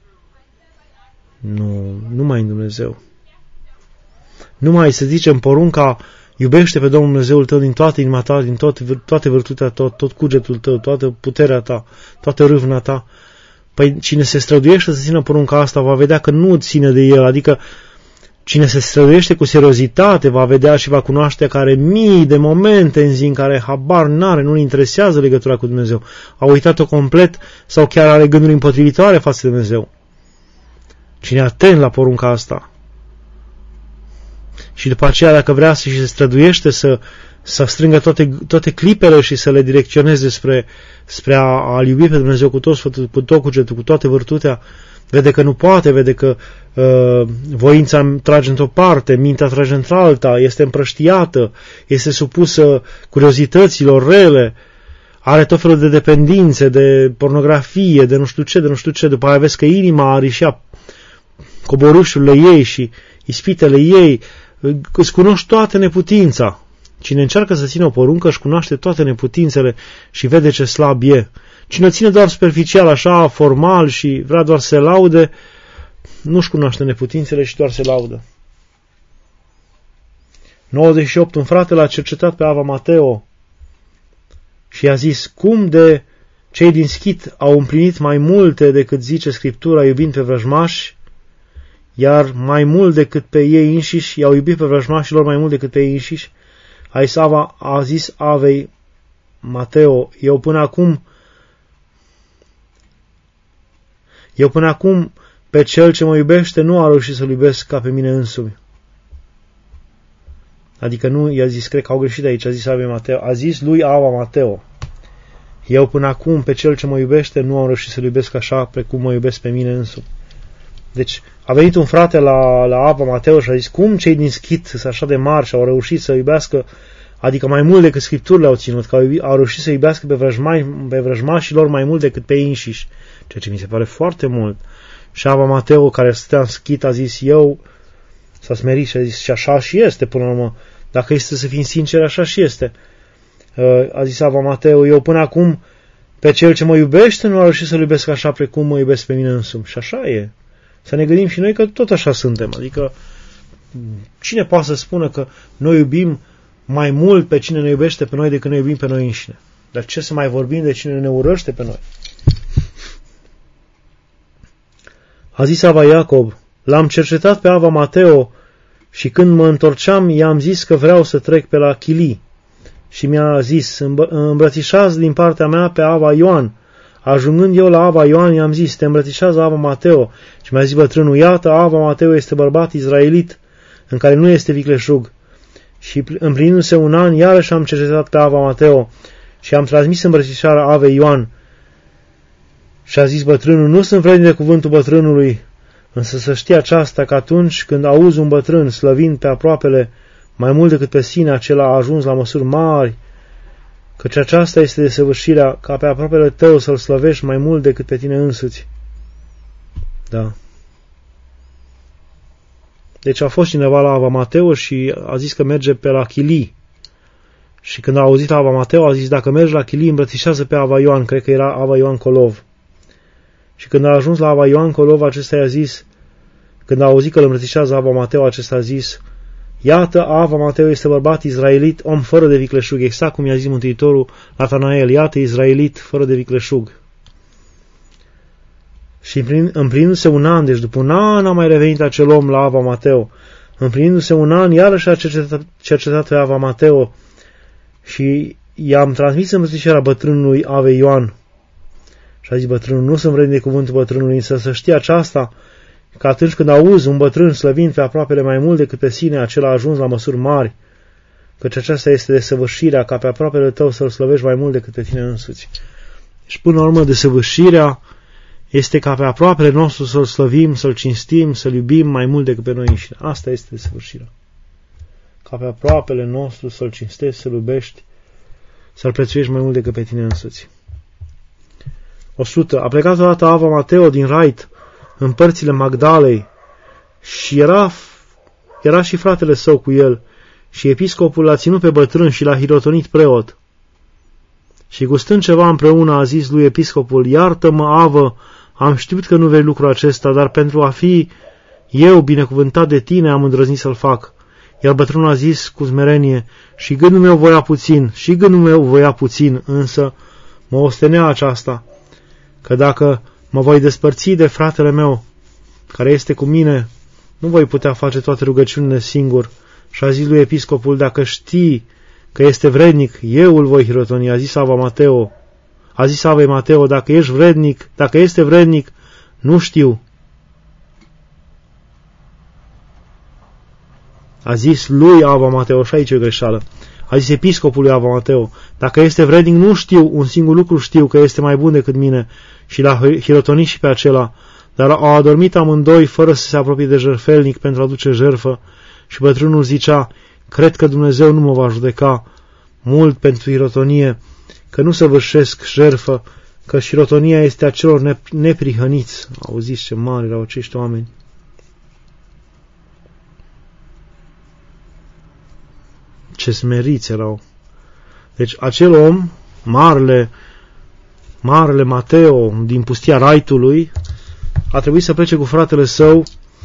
Nu, numai în Dumnezeu. Numai, să zicem, porunca, iubește pe Domnul Dumnezeul tău din toată inima ta, din tot, toate virtutea tot, tot cugetul tău, toată puterea ta, toată râvna ta. Păi cine se străduiește să țină porunca asta va vedea că nu ține de el, adică cine se străduiește cu seriozitate va vedea și va cunoaște că are mii de momente în zi în care habar n-are, nu-l interesează legătura cu Dumnezeu. A uitat-o complet sau chiar are gânduri împotrivitoare față de Dumnezeu. Cine e atent la porunca asta și după aceea dacă vrea să și se străduiește să, să strângă toate, toate clipele și să le direcționeze spre, spre a, a-L iubi pe Dumnezeu cu tot sfătul, cu tot cugetul, cu toată virtutea, vede că nu poate, vede că uh, voința trage într-o parte, mintea trage într-alta, este împrăștiată, este supusă curiozităților rele, are tot felul de dependențe, de pornografie, de nu știu ce, de nu știu ce, după aia vezi că inima are și ea coborâșurile ei și ispitele ei, îți cunoști toată neputința. Cine încearcă să țină o poruncă își cunoaște toate neputințele și vede ce slab e. Cine ține doar superficial, așa, formal și vrea doar să se laude, nu-și cunoaște neputințele și doar se laudă. nouăzeci și opt. Un frate l-a cercetat pe Ava Mateo și i-a zis, cum de cei din Schit au împlinit mai multe decât zice Scriptura, iubind pe vrăjmași, iar mai mult decât pe ei înșiși, i-au iubit pe vrăjmașilor mai mult decât pe ei înșiși. A zis, Ava, a zis Avei Mateo, eu până acum eu până acum pe cel ce mă iubește nu a reușit să-l iubesc ca pe mine însumi. Adică nu, i-a zis, cred că au greșit aici, a zis Avei Mateo, a zis lui Ava Mateo, eu până acum pe cel ce mă iubește nu am reușit să-l iubesc așa precum mă iubesc pe mine însumi. Deci a venit un frate la, la Ava Mateo și a zis, cum cei din Schit sunt așa de mari și au reușit să iubească, adică mai mult decât Scripturile au ținut, că au, iubit, au reușit să iubească pe, vrăjma, pe vrăjmașilor mai mult decât pe ei înșiși, ceea ce mi se pare foarte mult. Și Ava Mateo, care stătea în Schit, a zis, eu, s-a smerit și a zis, și așa și este până la urmă, dacă este să fim sinceri, așa și este. A zis Ava Mateo, eu până acum pe cel ce mă iubește nu a reușit să-l iubesc așa precum mă iubesc pe mine însumi. Și așa e. Să ne gândim și noi că tot așa suntem. Adică cine poate să spună că noi iubim mai mult pe cine ne iubește pe noi decât ne iubim pe noi înșine? Dar ce să mai vorbim de cine ne urăște pe noi? A zis Ava Iacob, l-am cercetat pe Ava Mateo și când mă întorceam i-am zis că vreau să trec pe la Chilii. Și mi-a zis, îmbrățișați din partea mea pe Ava Ioan. Ajungând eu la Ava Ioan, i-am zis, te îmbrățișează Ava Mateo. Și mi-a zis bătrânul, iată, Ava Mateo este bărbat izraelit, în care nu este vicleșug. Și împlinindu-se un an, iarăși am cercetat pe Ava Mateo și am transmis îmbrățișarea Avei Ioan. Și a zis bătrânul, nu sunt vrednic de cuvântul bătrânului, însă să știi aceasta, că atunci când auzi un bătrân slăvind pe aproapele mai mult decât pe sine, acela a ajuns la măsuri mari, căci aceasta este desăvârșirea, ca pe aproapele tău să-l slăvești mai mult decât pe tine însuți. Da. Deci a fost cineva la Ava Mateo și a zis că merge pe la Chilii. Și când a auzit Ava Mateo, a zis, dacă mergi la Chilii, îmbrățișează pe Ava Ioan, cred că era Ava Ioan Colov. Și când a ajuns la Ava Ioan Colov, acesta i-a zis, când a auzit că îl îmbrățișează Ava Mateo, acesta a zis, iată, Ava Mateo este bărbat izraelit, om fără de vicleșug, exact cum i-a zis Mântuitorul la Natanael, iată, izraelit, fără de vicleșug. Și împlinindu-se un an, deci după un an a mai revenit acel om la Ava Mateo, împlinindu-se un an, iarăși a cercetat, cercetat pe Ava Mateo și i-am transmis îmbrățișarea bătrânului Ave Ioan. Și a zis bătrânul, nu sunt vrednic de cuvântul bătrânului, însă să știi aceasta, că atunci când auzi un bătrân slăvind pe aproapele mai mult decât pe sine, acela a ajuns la măsuri mari, căci aceasta este desăvârșirea, ca pe aproapele tău să-l slăvești mai mult decât pe tine însuți. Și până la urmă, desăvârșirea este ca pe aproapele nostru să-l slăvim, să-l cinstim, să-l iubim mai mult decât pe noi înșine. Asta este desăvârșirea. Ca pe aproapele nostru să-l cinstești, să-l iubești, să-l prețuiești mai mult decât pe tine însuți. o sută. A plecat odată Ava Mateo din Rait, în părțile Magdalei, și era, era și fratele său cu el, și episcopul l-a ținut pe bătrân și l-a hirotonit preot. Și gustând ceva împreună a zis lui episcopul, iartă-mă, Avă, am știut că nu vei lucrul acesta, dar pentru a fi eu binecuvântat de tine am îndrăznit să-l fac. Iar bătrânul a zis cu smerenie, și gândul meu voia puțin, și gândul meu voia puțin, însă mă ostenea aceasta, că dacă mă voi despărți de fratele meu, care este cu mine, nu voi putea face toate rugăciunile singur. Și a zis lui episcopul, dacă știi că este vrednic, eu îl voi hirotoni. A zis Ava Mateo, a zis Avei Mateo, dacă ești vrednic, dacă este vrednic, nu știu. A zis lui Ava Mateo, și aici e o greșeală. A zis episcopului Ava Mateo, dacă este vrednic, nu știu, un singur lucru știu, că este mai bun decât mine. Și l-a hirotonit și pe acela, dar au adormit amândoi fără să se apropie de jertfelnic pentru a aduce jertfă. Și bătrânul zicea, cred că Dumnezeu nu mă va judeca mult pentru hirotonie, că nu săvârșesc jertfă, că hirotonia este a celor neprihăniți. Auziți ce mari erau acești oameni. Ce smeriți erau. Deci acel om, marele, marele Mateo din pustia Raitului, a trebuit să plece cu fratele său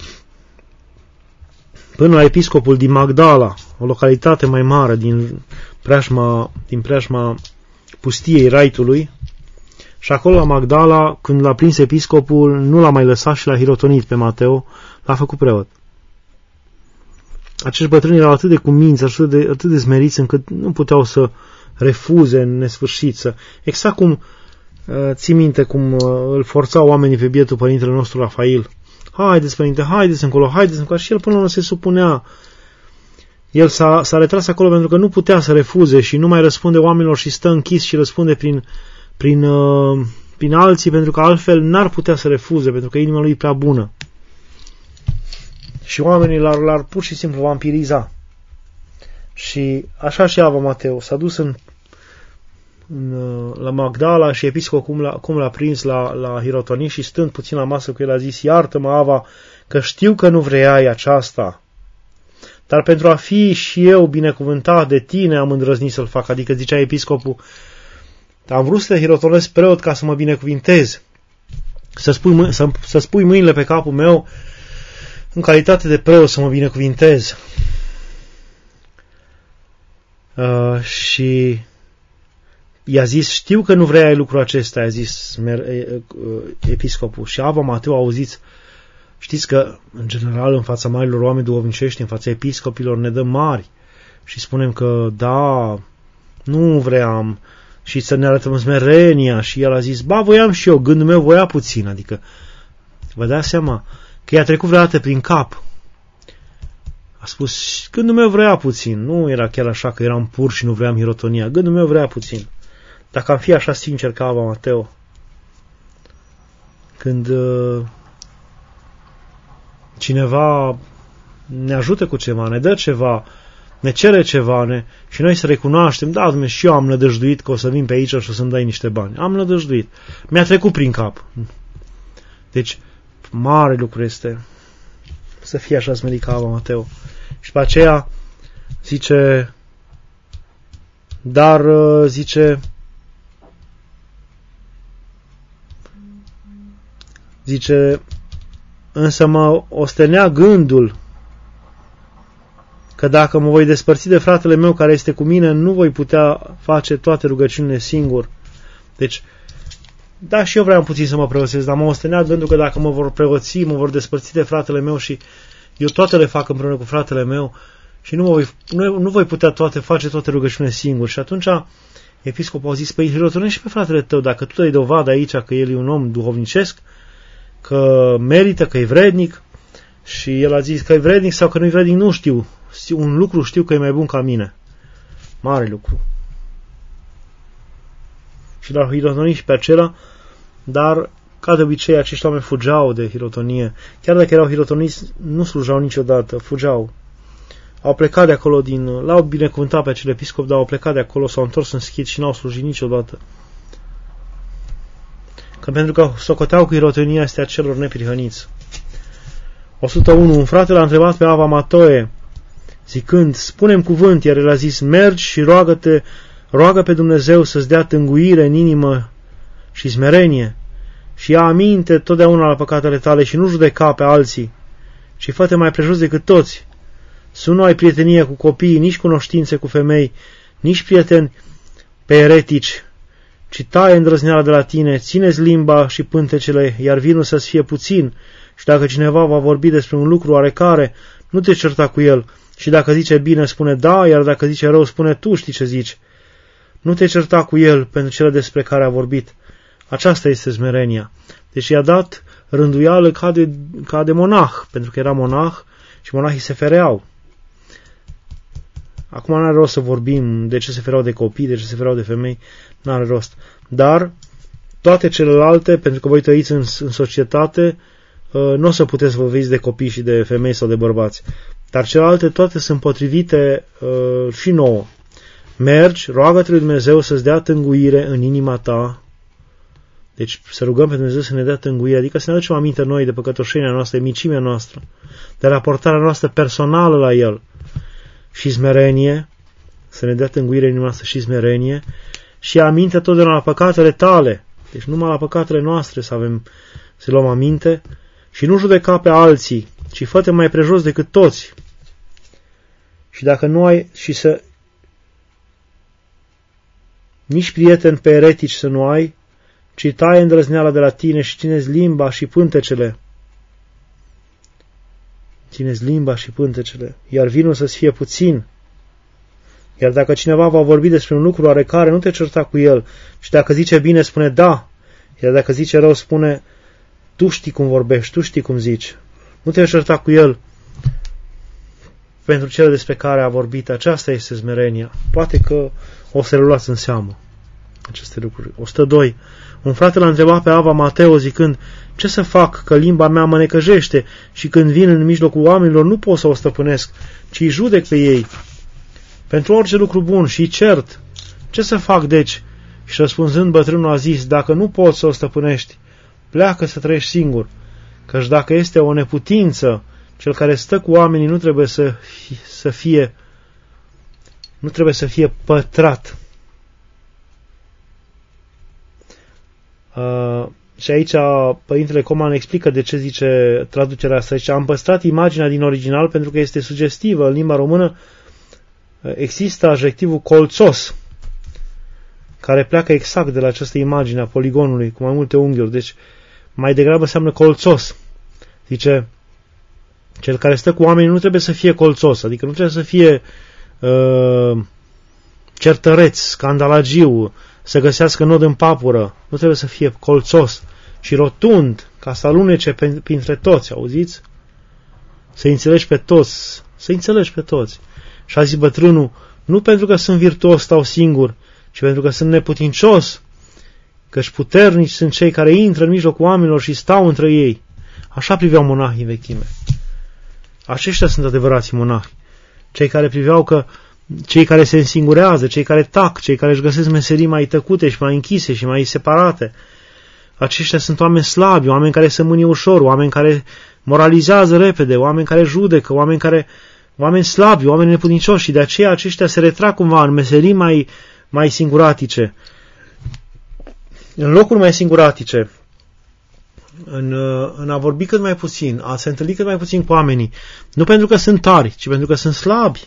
până la episcopul din Magdala, o localitate mai mare din preajma, din preajma pustiei Raitului, și acolo la Magdala, când l-a prins episcopul, nu l-a mai lăsat și l-a hirotonit pe Mateo, l-a făcut preot. Acești bătrâni erau atât de cuminți, atât de, atât de smeriți, încât nu puteau să refuze în nesfârșit. Să... Exact cum, uh, ții minte, cum uh, îl forțau oamenii pe bietul părintele nostru Rafael. Haideți, părinte, haideți încolo, haideți încolo. Și el până la urmă se supunea. El s-a, s-a retras acolo pentru că nu putea să refuze și nu mai răspunde oamenilor și stă închis și răspunde prin, prin, uh, prin alții, pentru că altfel n-ar putea să refuze, pentru că inima lui e prea bună. Și oamenii l-ar, l-ar pur și simplu vampiriza. Și așa și Ava Mateo s-a dus în, în, la Magdala și episcopul cum l-a, cum l-a prins la, la hirotonie și stând puțin la masă cu el a zis, iartă-mă, Ava, că știu că nu vreai aceasta, dar pentru a fi și eu binecuvântat de tine am îndrăznit să-l fac. Adică zicea episcopul, am vrut să te hirotonesc preot ca să mă binecuvintez, să spui, să, să spui mâinile pe capul meu în calitate de preot să mă binecuvintez. Uh, și i-a zis, știu că nu vrei lucrul acesta, i-a zis episcopul. Și Ava Mateo, auziți, știți că, în general, în fața marilor oameni duhovnicești, în fața episcopilor, ne dăm mari și spunem că, da, nu vreau, și să ne arătăm smerenia. Și el a zis, ba, voiam și eu, gândul meu voia puțin. Adică, vă dați seama că i-a trecut vreodată prin cap. A spus, gândul meu vrea puțin. Nu era chiar așa că eram pur și nu vreau hirotonia. Gândul meu vrea puțin. Dacă am fi așa sincer ca Ava Mateo, când uh, cineva ne ajută cu ceva, ne dă ceva, ne cere ceva, ne, și noi să recunoaștem, da, Dumnezeu, și eu am nădăjduit că o să vin pe aici și o să-mi dai niște bani. Am nădăjduit. Mi-a trecut prin cap. Deci, mare lucru este să fie așa smerit ca Ava Mateo. Și pe aceea zice, dar zice, zice, însă mă ostenea gândul că dacă mă voi despărți de fratele meu care este cu mine, nu voi putea face toate rugăciunile singur. Deci, da, și eu vreau puțin să mă preoțesc, dar mă ostenea gândul că dacă mă vor preoți, mă vor despărți de fratele meu și eu toate le fac împreună cu fratele meu și nu, mă voi, nu, nu voi putea toate face toate rugăciunile singur. Și atunci episcopul a zis, păi hirotonește și pe fratele tău, dacă tu dai dovadă aici că el e un om duhovnicesc, că merită, că e vrednic, și el a zis că e vrednic sau că nu e vrednic, nu știu. Un lucru știu că e mai bun ca mine. Mare lucru. Și l-au hirotonit și pe acela, dar ca de obicei acești oameni fugeau de hirotonie. Chiar dacă erau hirotoniți, nu slujau niciodată, fugeau. Au plecat de acolo din... L-au binecuvântat pe acel episcop, dar au plecat de acolo, s-au întors în schid și n-au slujit niciodată. Că pentru că socoteau cu hirotonia astea celor neprihăniți. o sută unu. Un frate l-a întrebat pe Ava Mateo, zicând, spune-mi cuvânt, iar el a zis, mergi și roagă-te, roagă pe Dumnezeu să-ți dea tânguire în inimă și smerenie și ia aminte totdeauna la păcatele tale și nu judeca pe alții și fă-te mai prejos decât toți. Să nu ai prietenie cu copiii, nici cunoștințe cu femei, nici prieteni pe eretici, ci taie îndrăzneala de la tine, ține-ți limba și pântecele, iar vinul să-ți fie puțin, și dacă cineva va vorbi despre un lucru oarecare, nu te certa cu el, și dacă zice bine, spune da, iar dacă zice rău, spune tu știi ce zici. Nu te certa cu el pentru cele despre care a vorbit. Aceasta este smerenia. Deci i-a dat rânduială ca de, ca de monah, pentru că era monah și monahii se fereau. Acum n-are rost să vorbim de ce se fereau de copii, de ce se fereau de femei, n-are rost. Dar toate celelalte, pentru că voi trăiți în, în societate, nu o să puteți vorbi de copii și de femei sau de bărbați. Dar celelalte toate sunt potrivite uh, și nouă. Mergi, roagă-te lui Dumnezeu să-ți dea tânguire în inima ta. Deci să rugăm pe Dumnezeu să ne dea tânguire, adică să ne aducem aminte noi de păcătoșenia noastră, de micimea noastră, de raportarea noastră personală la El. Și smerenie, să ne dea tânguire în inima noastră și smerenie, și aminte totdeauna la păcatele tale. Deci numai la păcatele noastre să avem, să luăm aminte, și nu judeca pe alții, ci fă-te mai prejos decât toți. Și dacă nu ai, și să nici prieteni pe eretici să nu ai, ci taie îndrăzneala de la tine și țineți limba și pântecele. Țineți limba și pântecele, iar vinul să-ți fie puțin. Iar dacă cineva va vorbi despre un lucru oarecare, nu te certa cu el. Și dacă zice bine, spune da. Iar dacă zice rău, spune tu știi cum vorbești, tu știi cum zici. Nu te certa cu el pentru cele despre care a vorbit. Aceasta este smerenia. Poate că o să le luați în seamă aceste lucruri. o sută doi. Un frate l-a întrebat pe Ava Mateo zicând, ce să fac că limba mea mă necăjește și când vin în mijlocul oamenilor nu pot să o stăpânesc, ci îi judec pe ei pentru orice lucru bun și cert. Ce să fac deci? Și răspunzând, bătrânul a zis, dacă nu poți să o stăpânești, pleacă să trăiești singur, căci dacă este o neputință, cel care stă cu oamenii nu trebuie să fie, să fie nu trebuie să fie pătrat. Uh, și aici Părintele Coman explică de ce zice traducerea asta. Zice, am păstrat imaginea din original pentru că este sugestivă. În limba română există adjectivul colțos, care pleacă exact de la această imagine a poligonului, cu mai multe unghiuri. Deci, mai degrabă înseamnă colțos. Zice, cel care stă cu oamenii nu trebuie să fie colțos, adică nu trebuie să fie uh, certăreț, scandalagiu, să găsească nod în papură, nu trebuie să fie colțos și rotund, ca să alunece printre toți, auziți? Să-i înțelegi pe toți, să-i înțelegi pe toți. Și a zis bătrânul, nu pentru că sunt virtuos stau singur, ci pentru că sunt neputincios, căci puternici sunt cei care intră în mijlocul oamenilor și stau între ei. Așa priveau monahii în vechime. Aceștia sunt adevărații monahi. Cei care priveau că cei care se însingurează, cei care tac, cei care își găsesc meserii mai tăcute și mai închise și mai separate. Aceștia sunt oameni slabi, oameni care se mânie ușor, oameni care moralizează repede, oameni care judecă, oameni care oameni slabi, oameni neputincioși și de aceea aceștia se retrag cumva în meserii mai, mai singuratice. În locuri mai singuratice, în, în a vorbi cât mai puțin, a se întâlni cât mai puțin cu oamenii, nu pentru că sunt tari, ci pentru că sunt slabi.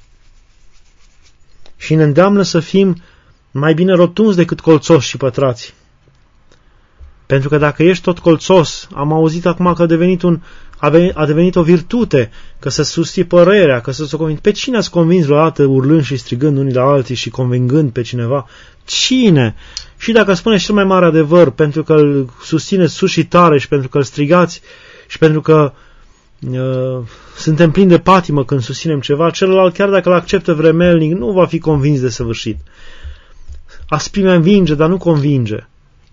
Și ne îndeamnă să fim mai bine rotunzi decât colțoși și pătrați. Pentru că dacă ești tot colțos, am auzit acum că a devenit, un, a devenit o virtute, că să susții părerea, că să se convingi. Pe cine ați convins vreodată urlând și strigând unii la alții și convingând pe cineva? Cine? Și dacă spuneți cel mai mare adevăr, pentru că îl susțineți sus și tare și pentru că îl strigați și pentru că uh, suntem plini de patimă când susținem ceva, celălalt, chiar dacă îl acceptă vremelnic, nu va fi convins de săvârșit. Asprimea învinge, dar nu convinge.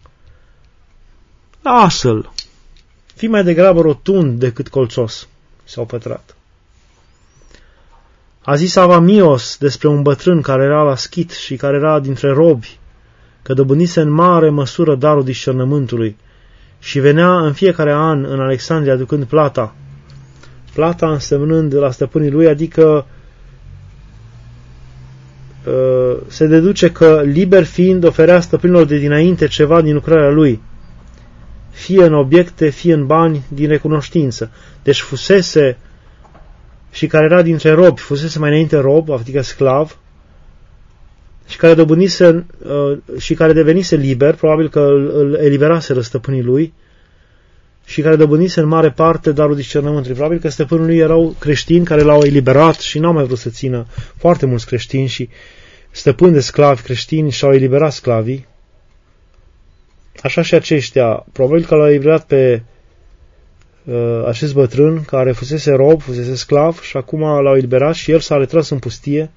Lasă-l. Fii mai degrabă rotund decât colțos sau pătrat. A zis Avamios despre un bătrân care era la schit și care era dintre robi, că dobândise în mare măsură darul discernământului și venea în fiecare an în Alexandria aducând plata. Plata însemnând la stăpânii lui, adică uh, se deduce că liber fiind oferea stăpânilor de dinainte ceva din lucrarea lui, fie în obiecte, fie în bani, din recunoștință. Deci fusese, și care era dintre robi, fusese mai înainte rob, adică sclav, și care dobândise, uh, și care devenise liber, probabil că îl, îl eliberase stăpânii lui, și care dobândise în mare parte darul discernământului. Probabil că stăpânii lui erau creștini care l-au eliberat și n-au mai vrut să țină foarte mulți creștini și stăpâni de sclavi creștini și-au eliberat sclavii. Așa și aceștia, probabil că l-au eliberat pe uh, acest bătrân care fusese rob, fusese sclav și acum l-au eliberat și el s-a retras în pustie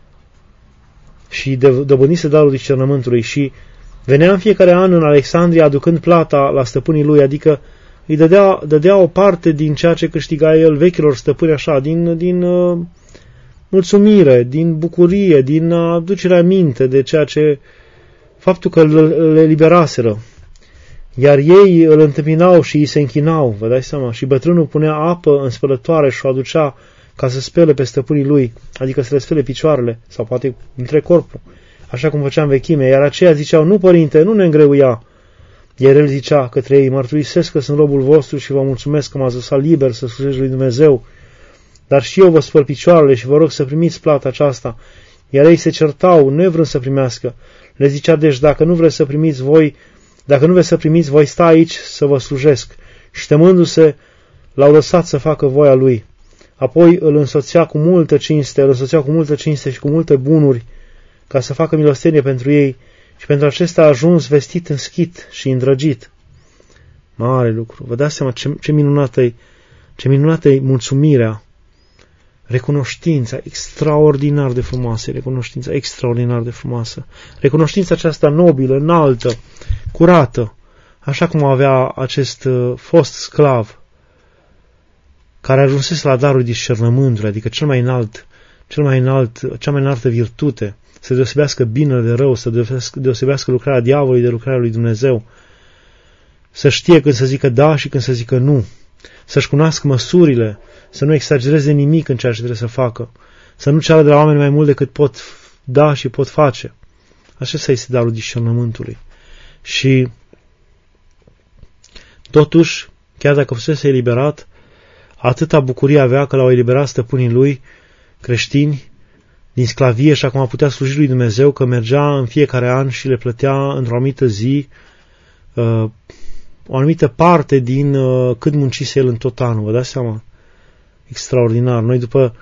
și dobândise darul discernământului și venea în fiecare an în Alexandria aducând plata la stăpânii lui, adică îi dădea, dădea o parte din ceea ce câștiga el vechilor stăpâni, așa, din, din uh, mulțumire, din bucurie, din aducerea minte de ceea ce, faptul că le eliberaseră. Iar ei îl întâmpinau și îi se închinau, vă dai seama, și bătrânul punea apă în spălătoare și o aducea ca să spele pe stăpânii lui, adică să le spele picioarele, sau poate între corpul, așa cum făcea în vechime, iar aceia ziceau, nu, părinte, nu ne îngreuia. Iar el zicea către ei, mărturisesc că sunt robul vostru și vă mulțumesc că m-ați lăsat liber să slujești lui Dumnezeu, dar și eu vă spăl picioarele și vă rog să primiți plata aceasta. Iar ei se certau, nevrând să primească. Le zicea, deci, dacă nu vreți să primiți voi, dacă nu vreți să primiți, voi sta aici să vă slujesc. Și temându-se, l-au lăsat să facă voia lui. Apoi îl însoțea cu multă cinste, îl însoțea cu multă cinste și cu multe bunuri, ca să facă milostenie pentru ei, și pentru acesta a ajuns vestit în schit și îndrăgit. Mare lucru. Vă dați seama ce, ce minunată-i, ce minunată-i mulțumirea, recunoștința extraordinar de frumoasă, recunoștința extraordinar de frumoasă, recunoștința aceasta nobilă, înaltă, curată, așa cum avea acest uh, fost sclav, care ajunsese la darul discernământului, adică cel mai înalt, cel mai înalt, cea mai înaltă virtute, să deosebească binele de rău, să deosebească, deosebească lucrarea diavolului de lucrarea lui Dumnezeu, să știe când să zică da și când să zică nu, să-și cunoască măsurile, să nu exagereze nimic în ceea ce trebuie să facă, să nu ceară de la oameni mai mult decât pot da și pot face. Acesta este darul discernământului. Și totuși, chiar dacă fusese eliberat, atâta bucurie avea că l-au eliberat stăpânii lui creștini din sclavie și acum putea sluji lui Dumnezeu, că mergea în fiecare an și le plătea într-o anumită zi uh, o anumită parte din uh, cât muncise el în tot anul. Vă dați seama? Extraordinar. Noi după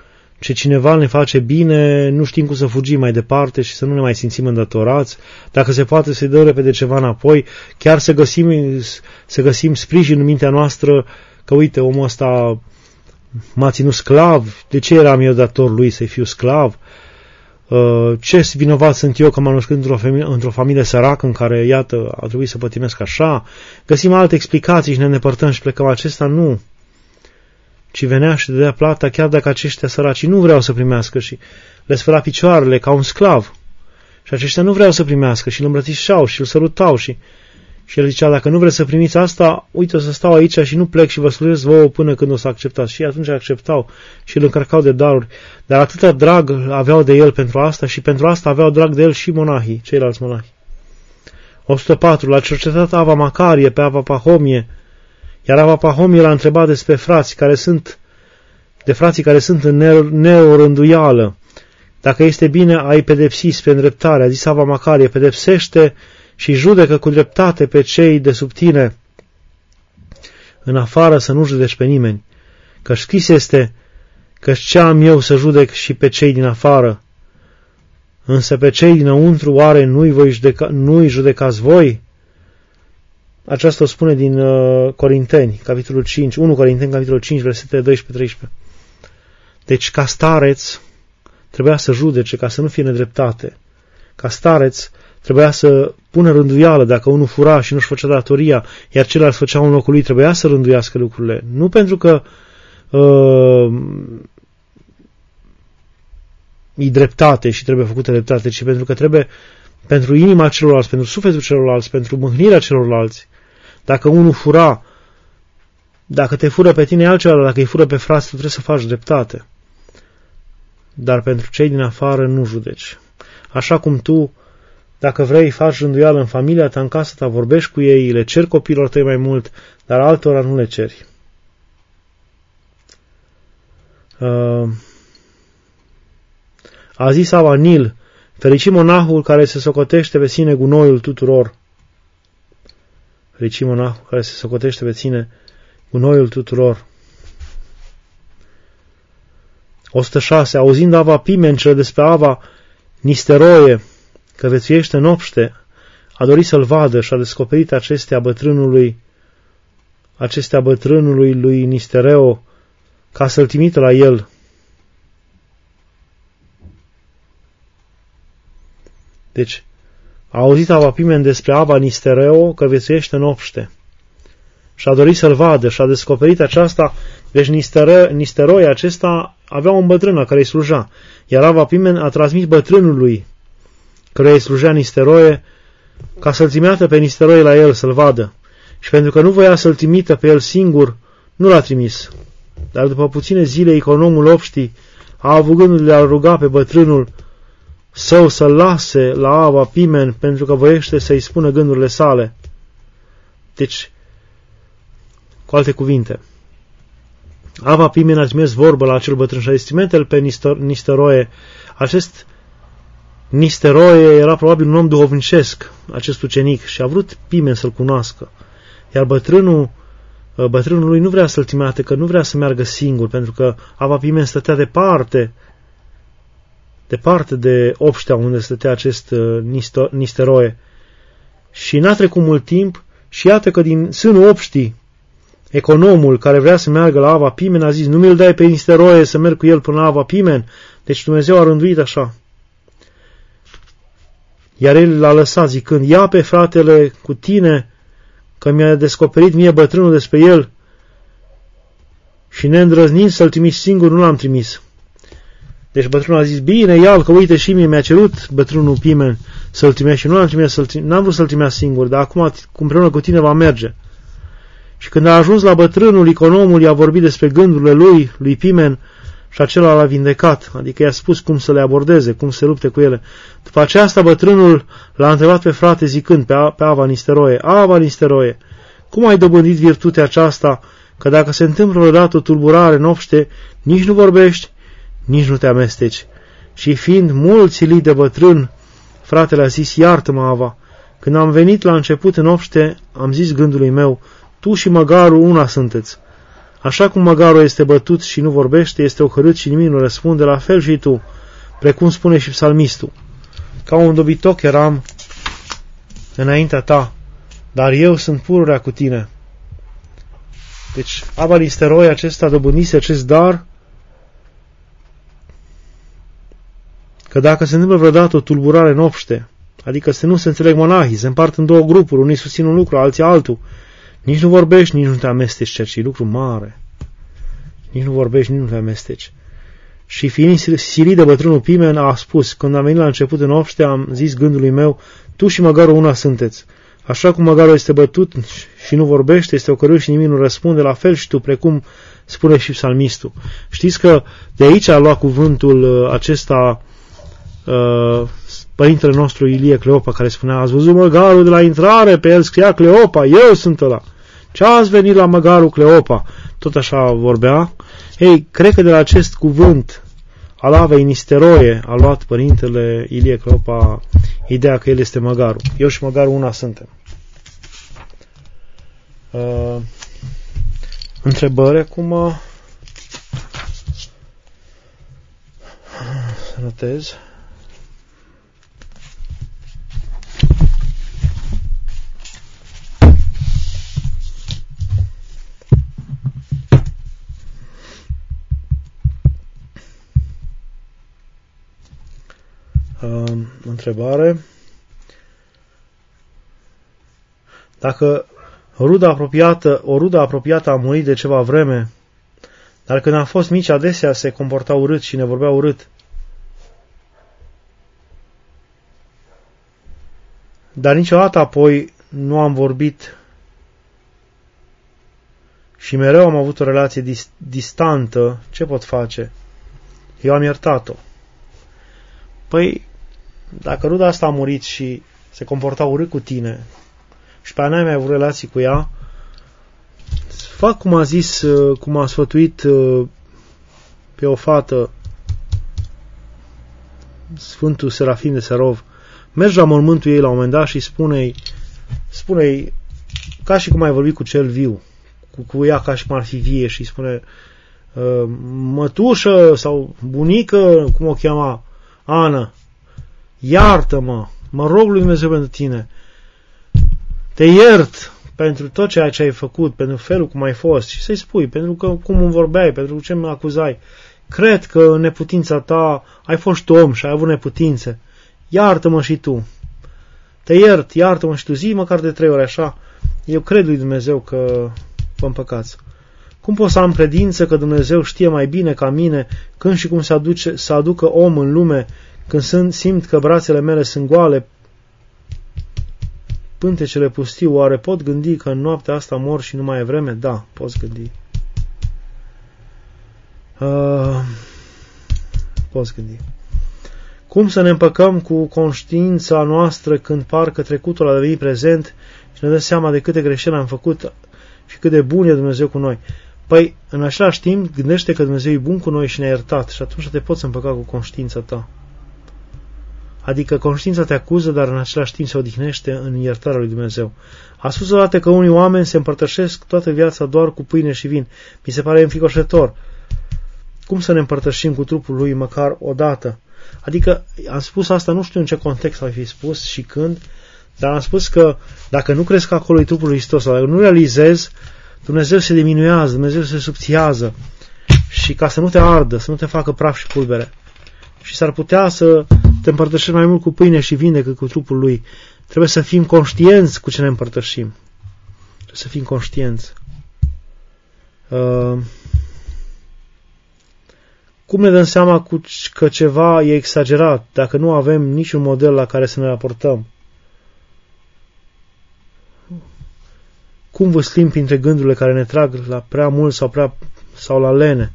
ce cineva ne face bine, nu știm cum să fugim mai departe și să nu ne mai simțim îndatorați, dacă se poate să-i dăm repede ceva înapoi, chiar să găsim, să găsim sprijin în mintea noastră că, uite, omul ăsta m-a ținut sclav, de ce eram eu dator lui să-i fiu sclav? Ce vinovat sunt eu că m-am născut într-o familie, într-o familie săracă în care, iată, a trebuit să pătimesc așa? Găsim alte explicații și ne îndepărtăm și plecăm. Acesta nu. Ci venea și dădea plata, chiar dacă aceștia săraci nu vreau să primească și le sfăla picioarele ca un sclav. Și aceștia nu vreau să primească și îl îmbrățișau și îl sărutau și, și el zicea, dacă nu vreți să primiți asta, uite, o să stau aici și nu plec și vă slujesc vouă până când o să acceptați. Și atunci acceptau și îl încărcau de daruri. Dar atâta drag aveau de el pentru asta și pentru asta aveau drag de el și monahii, ceilalți monahi. o sută patru. L-a cercetat Ava Macarie pe Ava Pahomie, iar Ava Pahomie l-a întrebat despre frații care sunt, de frații care sunt în neorânduială. Dacă este bine a-i pedepsi spre îndreptare, a zis Ava Macarie, pedepsește și judecă cu dreptate pe cei de sub tine, în afară să nu judeci pe nimeni, că scris este, că ce am eu să judec și pe cei din afară, însă pe cei dinăuntru oare nu-i, voi judeca, nu-i judecați voi? Aceasta o spune din uh, Corinteni, capitolul cinci, unu Corinteni, capitolul cinci, versetele doisprezece treisprezece. Deci, ca stareț, trebuia să judece, ca să nu fie nedreptate. Ca stareț, trebuia să pună rânduială dacă unul fura și nu-și făcea datoria, iar celălalt făcea în locul lui, trebuia să rânduiască lucrurile. Nu pentru că uh, e dreptate și trebuie făcută dreptate, ci pentru că trebuie pentru inima celorlalți, pentru sufletul celorlalți, pentru mâhnirea celorlalți. Dacă unul fura, dacă te fură pe tine altceva, dacă îi fură pe frați, tu trebuie să faci dreptate. Dar pentru cei din afară nu judeci. Așa cum tu, dacă vrei, faci rânduială în familia ta, în casa ta, vorbești cu ei, le ceri copiilor tăi mai mult, dar altora nu le ceri. Uh, a zis Ava Nil, fericit monahul care se socotește pe sine gunoiul tuturor. Fericit monahul care se socotește pe sine gunoiul tuturor. o sută șase. Auzind Ava Pimen cele despre Ava Nisteroie, că vețuiește în obște, a dorit să-l vadă și a descoperit acestea bătrânului, acestea bătrânului lui Nistereo, ca să-l trimită la el. Deci, a auzit Ava Pimen despre Ava Nistereo, că vețuiește în obște. Și a dorit să-l vadă și a descoperit aceasta. Deci Nisteroi acesta avea o bătrână care îi sluja, iar Ava Pimen a transmis bătrânului care îi slujea Nisteroie ca să-l trimită pe Nisteroie la el să-l vadă. Și pentru că nu voia să-l trimită pe el singur, nu l-a trimis. Dar după puține zile, economul obștii a avut gândul de a ruga pe bătrânul său să-l lase la Ava Pimen pentru că voiește să-i spună gândurile sale. Deci, cu alte cuvinte, Ava Pimen a trimis vorbă la acel bătrân și a zis, trimite-l pe Nisteroie. Acest Nisteroie era probabil un om duhovnicesc, acest ucenic, și a vrut Pimen să-l cunoască. Iar bătrânul, bătrânul lui nu vrea să-l trimeate, că nu vrea să meargă singur, pentru că Ava Pimen stătea departe, departe de obștea unde stătea acest Nisteroie. Și n-a trecut mult timp și iată că din sânul obștii, economul care vrea să meargă la Ava Pimen a zis, nu mi-l dai pe Nisteroie să merg cu el până la Ava Pimen? Deci Dumnezeu a rânduit așa. Iar el l-a lăsat zicând, ia pe fratele cu tine, că mi-a descoperit mie bătrânul despre el și neîndrăznind să-l trimis singur, nu l-am trimis. Deci bătrânul a zis, bine, ia-l, că uite și mie mi-a cerut bătrânul Pimen să-l trimis și nu l-am trimis, să-l trimis, n-am vrut să-l trimis singur, dar acum împreună cu tine va merge. Și când a ajuns la bătrânul, economul i-a vorbit despre gândurile lui, lui Pimen, și acela l-a vindecat, adică i-a spus cum să le abordeze, cum să se lupte cu ele. După aceasta, bătrânul l-a întrebat pe frate zicând pe, pe Ava Nisteroie, Ava Nisteroie, cum ai dobândit virtutea aceasta, că dacă se întâmplă odată o tulburare în obște, nici nu vorbești, nici nu te amesteci. Și fiind mult silit de bătrân, fratele a zis, iartă-mă, Ava, când am venit la început în obște, am zis gândului meu, tu și măgarul una sunteți. Așa cum măgarul este bătut și nu vorbește, este ocărât și nimic nu răspunde, la fel și tu, precum spune și psalmistul. Ca un dobitoc eram înaintea ta, dar eu sunt pururea cu tine. Deci, Aba Nisteroi acesta dobândise acest dar, că dacă se întâmplă vreodată o tulburare în obște, adică să nu se înțeleg monahii, se împart în două grupuri, unii susțin un lucru, alții altul, nici nu vorbești, nici nu te amesteci, ceea ce e lucru mare. Nici nu vorbești, nici nu te amesteci. Și fiind silit de bătrânul Pimen, a spus, când am venit la început în obște, am zis gândului meu, tu și măgarul una sunteți. Așa cum măgarul este bătut și nu vorbește, este ocărât și nimic nu răspunde, la fel și tu, precum spune și psalmistul. Știți că de aici a luat cuvântul acesta uh, părintele nostru Ilie Cleopa, care spunea, ați văzut măgarul de la intrare, pe el scria Cleopa, eu sunt ăla. Ce ați venit la măgarul Cleopa? Tot așa vorbea. Ei, cred că de la acest cuvânt al Avei Nisteroie a luat părintele Ilie Cleopa ideea că el este măgarul. Eu și măgarul una suntem. Uh, întrebări acum. Uh, să notez. Uh, întrebare. Dacă ruda apropiată, o rudă apropiată a murit de ceva vreme, dar când am fost mici adesea se comporta urât și ne vorbea urât. Dar niciodată apoi nu am vorbit și mereu am avut o relație dis- distantă, ce pot face? Eu am iertat-o. Păi, dacă ruda asta a murit și se comporta urât cu tine și pe aia n-ai mai avut relații cu ea, fac cum a zis, cum a sfătuit pe o fată Sfântul Serafim de Sarov, mergi la mormântul ei la un moment dat și spune-i, spune-i ca și cum ai vorbit cu cel viu, cu, cu ea ca și cum ar fi vie și spune, mătușă sau bunică, cum o cheama, Ana, iartă-mă, mă rog lui Dumnezeu pentru tine, te iert pentru tot ceea ce ai făcut, pentru felul cum ai fost și să-i spui, pentru că cum îmi vorbeai, pentru ce mă acuzai. Cred că în neputința ta ai fost om și ai avut neputințe. Iartă-mă și tu. Te iert, iartă-mă și tu, zi măcar de trei ori așa. Eu cred lui Dumnezeu că vă împăcați. Cum pot să am credință că Dumnezeu știe mai bine ca mine când și cum să, aduce, să aducă om în lume, când sunt, simt că brațele mele sunt goale, pântecele pustiu, oare pot gândi că în noaptea asta mor și nu mai e vreme? Da, poți gândi. Uh, poți gândi. Cum să ne împăcăm cu conștiința noastră când parcă trecutul a devenit prezent și ne dă seama de câte greșeli am făcut și cât de bun e Dumnezeu cu noi? Păi, în același timp, gândește că Dumnezeu e bun cu noi și ne-a iertat și atunci te poți împăca cu conștiința ta. Adică conștiința te acuză, dar în același timp se odihnește în iertarea lui Dumnezeu. A spus odată că unii oameni se împărtășesc toată viața doar cu pâine și vin. Mi se pare înfricoșător. Cum să ne împărtășim cu trupul lui măcar o dată? Adică am spus asta, nu știu în ce context ai fi spus și când, dar am spus că dacă nu crezi că acolo e trupul lui Hristos, dacă nu realizezi, Dumnezeu se diminuează, Dumnezeu se subțiază și ca să nu te ardă, să nu te facă praf și pulbere. Și s-ar putea să te împărtășești mai mult cu pâine și vin decât cu trupul lui. Trebuie să fim conștienți cu ce ne împărtășim. Trebuie să fim conștienți. Uh, cum ne dăm seama cu că ceva e exagerat dacă nu avem niciun model la care să ne raportăm? Cum văslim printre gândurile care ne trag la prea mult sau, prea, sau la lene?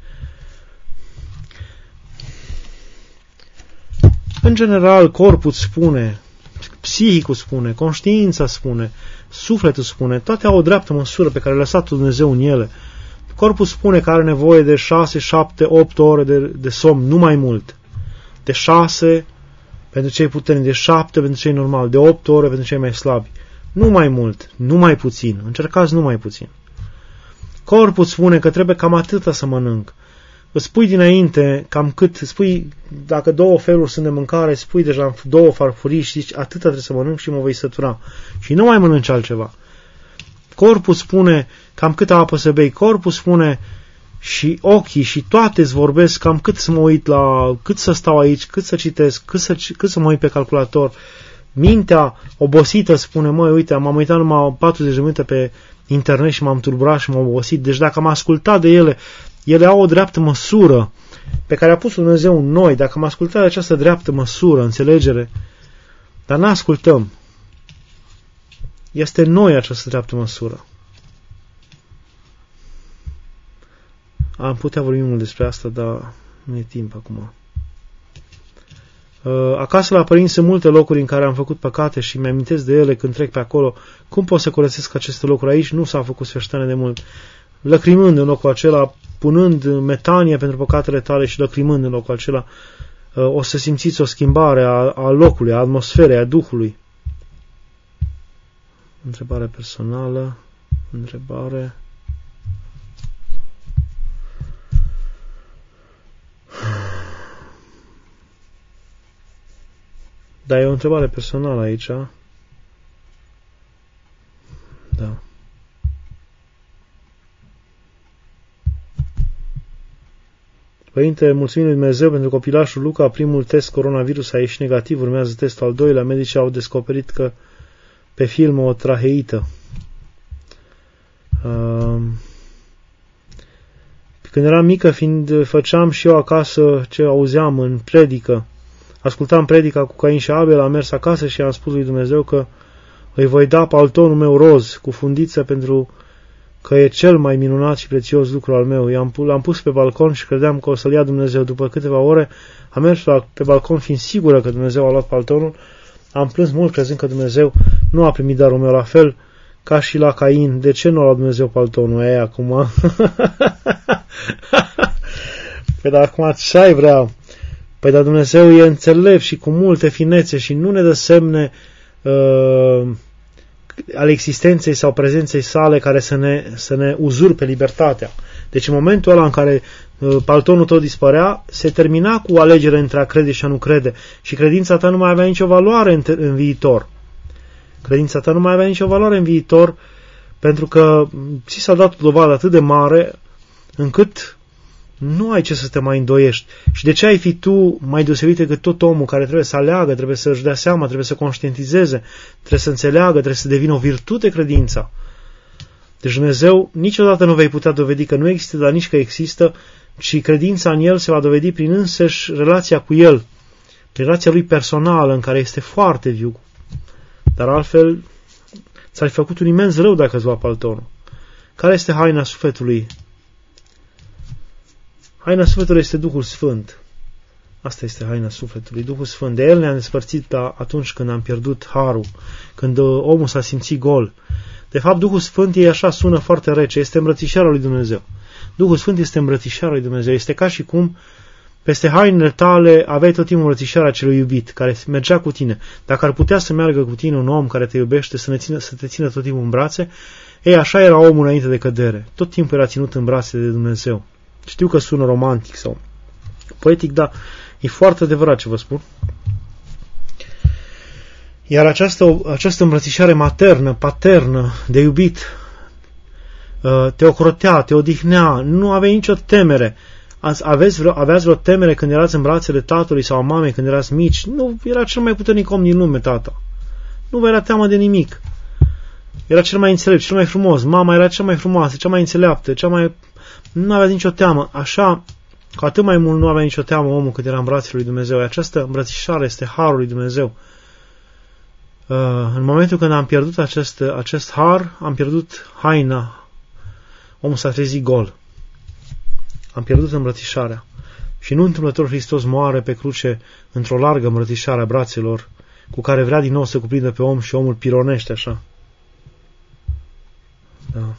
În general, corpul spune, psihicul spune, conștiința spune, sufletul spune, toate au o dreaptă măsură pe care le-a lăsat Dumnezeu în ele. Corpul spune că are nevoie de șase, șapte, opt ore de, de somn, nu mai mult. De șase pentru cei puternici, de șapte pentru cei normali, de opt ore pentru cei mai slabi. Nu mai mult, nu mai puțin. Încercați nu mai puțin. Corpul spune că trebuie cam atâta să mănânc. Îți spui dinainte cam cât, spui, dacă două feluri sunt de mâncare, spui deja două farfurii și zici, atâta trebuie să mănânc și mă voi sătura. Și nu mai mănânci altceva. Corpul spune cam câtă apă să bei. Corpul spune și ochii și toate îți vorbesc cam cât să mă uit la, cât să stau aici, cât să citesc, cât să, cât să mă uit pe calculator. Mintea obosită spune, măi, uite, m-am uitat numai patruzeci de minute pe internet și m-am tulburat și m-am obosit. Deci dacă am ascultat de ele, ele au o dreaptă măsură pe care a pus Dumnezeu în noi. Dacă am ascultat de această dreaptă măsură, înțelegere, dar n-ascultăm. Este în noi această dreaptă măsură. Am putea vorbi mult despre asta, dar nu e timp acum. Acasă la părinți sunt multe locuri în care am făcut păcate și mi-amintesc de ele când trec pe acolo. Cum pot să curățesc aceste locuri? Aici nu s-a făcut sfârșitane de mult. Lăcrimând în locul acela, punând metanie pentru păcatele tale și lăcrimând în locul acela, o să simțiți o schimbare a, a locului, a atmosferei, a Duhului. Întrebare personală. Întrebare. Da, e o întrebare personală aici. Da. Părinte, mulțumim lui Dumnezeu pentru copilașul Luca. Primul test coronavirus a ieșit negativ, urmează testul al doilea. Medicii au descoperit că pe film o traheită. Uh, când eram mică, fiind făceam și eu acasă ce auzeam în predică, ascultam predica cu Cain și Abel, am mers acasă și am spus lui Dumnezeu că îi voi da paltonul meu roz cu fundiță pentru că e cel mai minunat și prețios lucru al meu. I-am, l-am pus pe balcon și credeam că o să-l ia Dumnezeu. După câteva ore am mers la, pe balcon fiind sigură că Dumnezeu a luat paltonul. Am plâns mult crezând că Dumnezeu nu a primit darul meu, la fel ca și la Cain. De ce nu a luat Dumnezeu paltonul? E acum. Păi dar acum ce-ai vrea? Păi dar Dumnezeu e înțelept și cu multe finețe și nu ne dă semne uh, ale existenței sau prezenței sale care să ne, să ne uzurpe libertatea. Deci în momentul ăla în care uh, paltonul tău dispărea, se termina cu alegerea între a crede și a nu crede. Și credința ta nu mai avea nicio valoare în, în viitor. Credința ta nu mai avea nicio valoare în viitor pentru că ți s-a dat o dovadă atât de mare încât nu ai ce să te mai îndoiești. Și de ce ai fi tu mai deosebit decât tot omul care trebuie să aleagă, trebuie să-și dea seama, trebuie să conștientizeze, trebuie să înțeleagă, trebuie să devină o virtute credința. Deci Dumnezeu niciodată nu vei putea dovedi că nu există, dar nici că există, ci credința în El se va dovedi prin însăși relația cu El, prin relația Lui personală, în care este foarte viu. Dar altfel, ți-ai făcut un imens rău dacă îți lua paltonul. Care este haina sufletului? Haina sufletului este Duhul Sfânt. Asta este haina sufletului, Duhul Sfânt. De El ne-a despărțit atunci când am pierdut harul, când omul s-a simțit gol. De fapt, Duhul Sfânt e așa, sună foarte rece, este îmbrățișarea lui Dumnezeu. Duhul Sfânt este îmbrățișarea lui Dumnezeu. Este ca și cum peste hainele tale aveai tot timpul îmbrățișarea celui iubit, care mergea cu tine. Dacă ar putea să meargă cu tine un om care te iubește, să, ne țină, să te țină tot timpul în brațe, ei, așa era omul înainte de cădere. Tot timpul era ținut în brațe de Dumnezeu. Știu că sună romantic sau poetic, dar e foarte adevărat ce vă spun. Iar această, această îmbrățișare maternă, paternă, de iubit, te ocrotea, te odihnea, nu aveai nicio temere. Aveți vreo, aveați vreo temere când erați în brațele tatălui sau a mamei când erați mici? Nu, era cel mai puternic om din lume, tata. Nu vă era teamă de nimic. Era cel mai înțelept, cel mai frumos. Mama era cea mai frumoasă, cea mai înțeleaptă, cea mai... Nu avea nicio teamă. Așa, cu atât mai mult nu avea nicio teamă omul cât era în brațele lui Dumnezeu. Această îmbrățișare este harul lui Dumnezeu. În momentul când am pierdut acest, acest har, am pierdut haina. Omul s-a trezit gol. Am pierdut îmbrățișarea. Și nu întâmplător Hristos moare pe cruce într-o largă îmbrățișare a brațelor, cu care vrea din nou să cuprindă pe om și omul pironește așa. Da.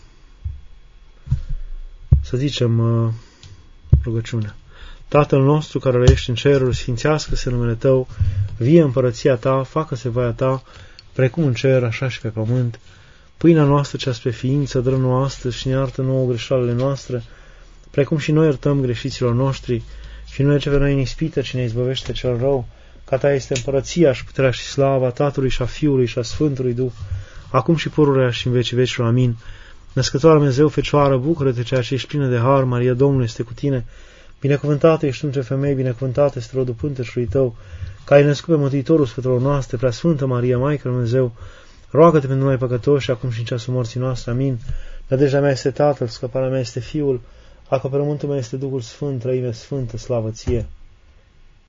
Să zicem uh, rugăciunea. Tatăl nostru care ești în ceruri, sfințească-se numele Tău, vie împărăția Ta, facă-se voia Ta, precum în cer, așa și pe pământ. Pâinea noastră cea spre ființă, dă nouă astăzi și ne iartă nouă greșalele noastre, precum și noi iertăm greșiților noștri, și nu duce pe noi în ispită, ci ne izbăvește cel rău, ca ta este împărăția și puterea și slava Tatălui și a Fiului și a Sfântului Duh, acum și pururea și în vecii vecilor. Amin. Născătoare Dumnezeu, Fecioară, bucură-te, ceea ce ești plină de har, Maria Domnul este cu tine, binecuvântată ești între femei, binecuvântată este rodul pânteșului tău, că ai născut pe Mântuitorul sfătelor noastre, Preasfântă Maria, Maică lui Dumnezeu, roagă-te pentru noi păcătoși, acum și în ceasul morții noastre. Amin. Nădejdea mea este Tatăl, scăparea mea este Fiul, acoperământul meu este Duhul Sfânt, Trăime Sfântă, slavă ție.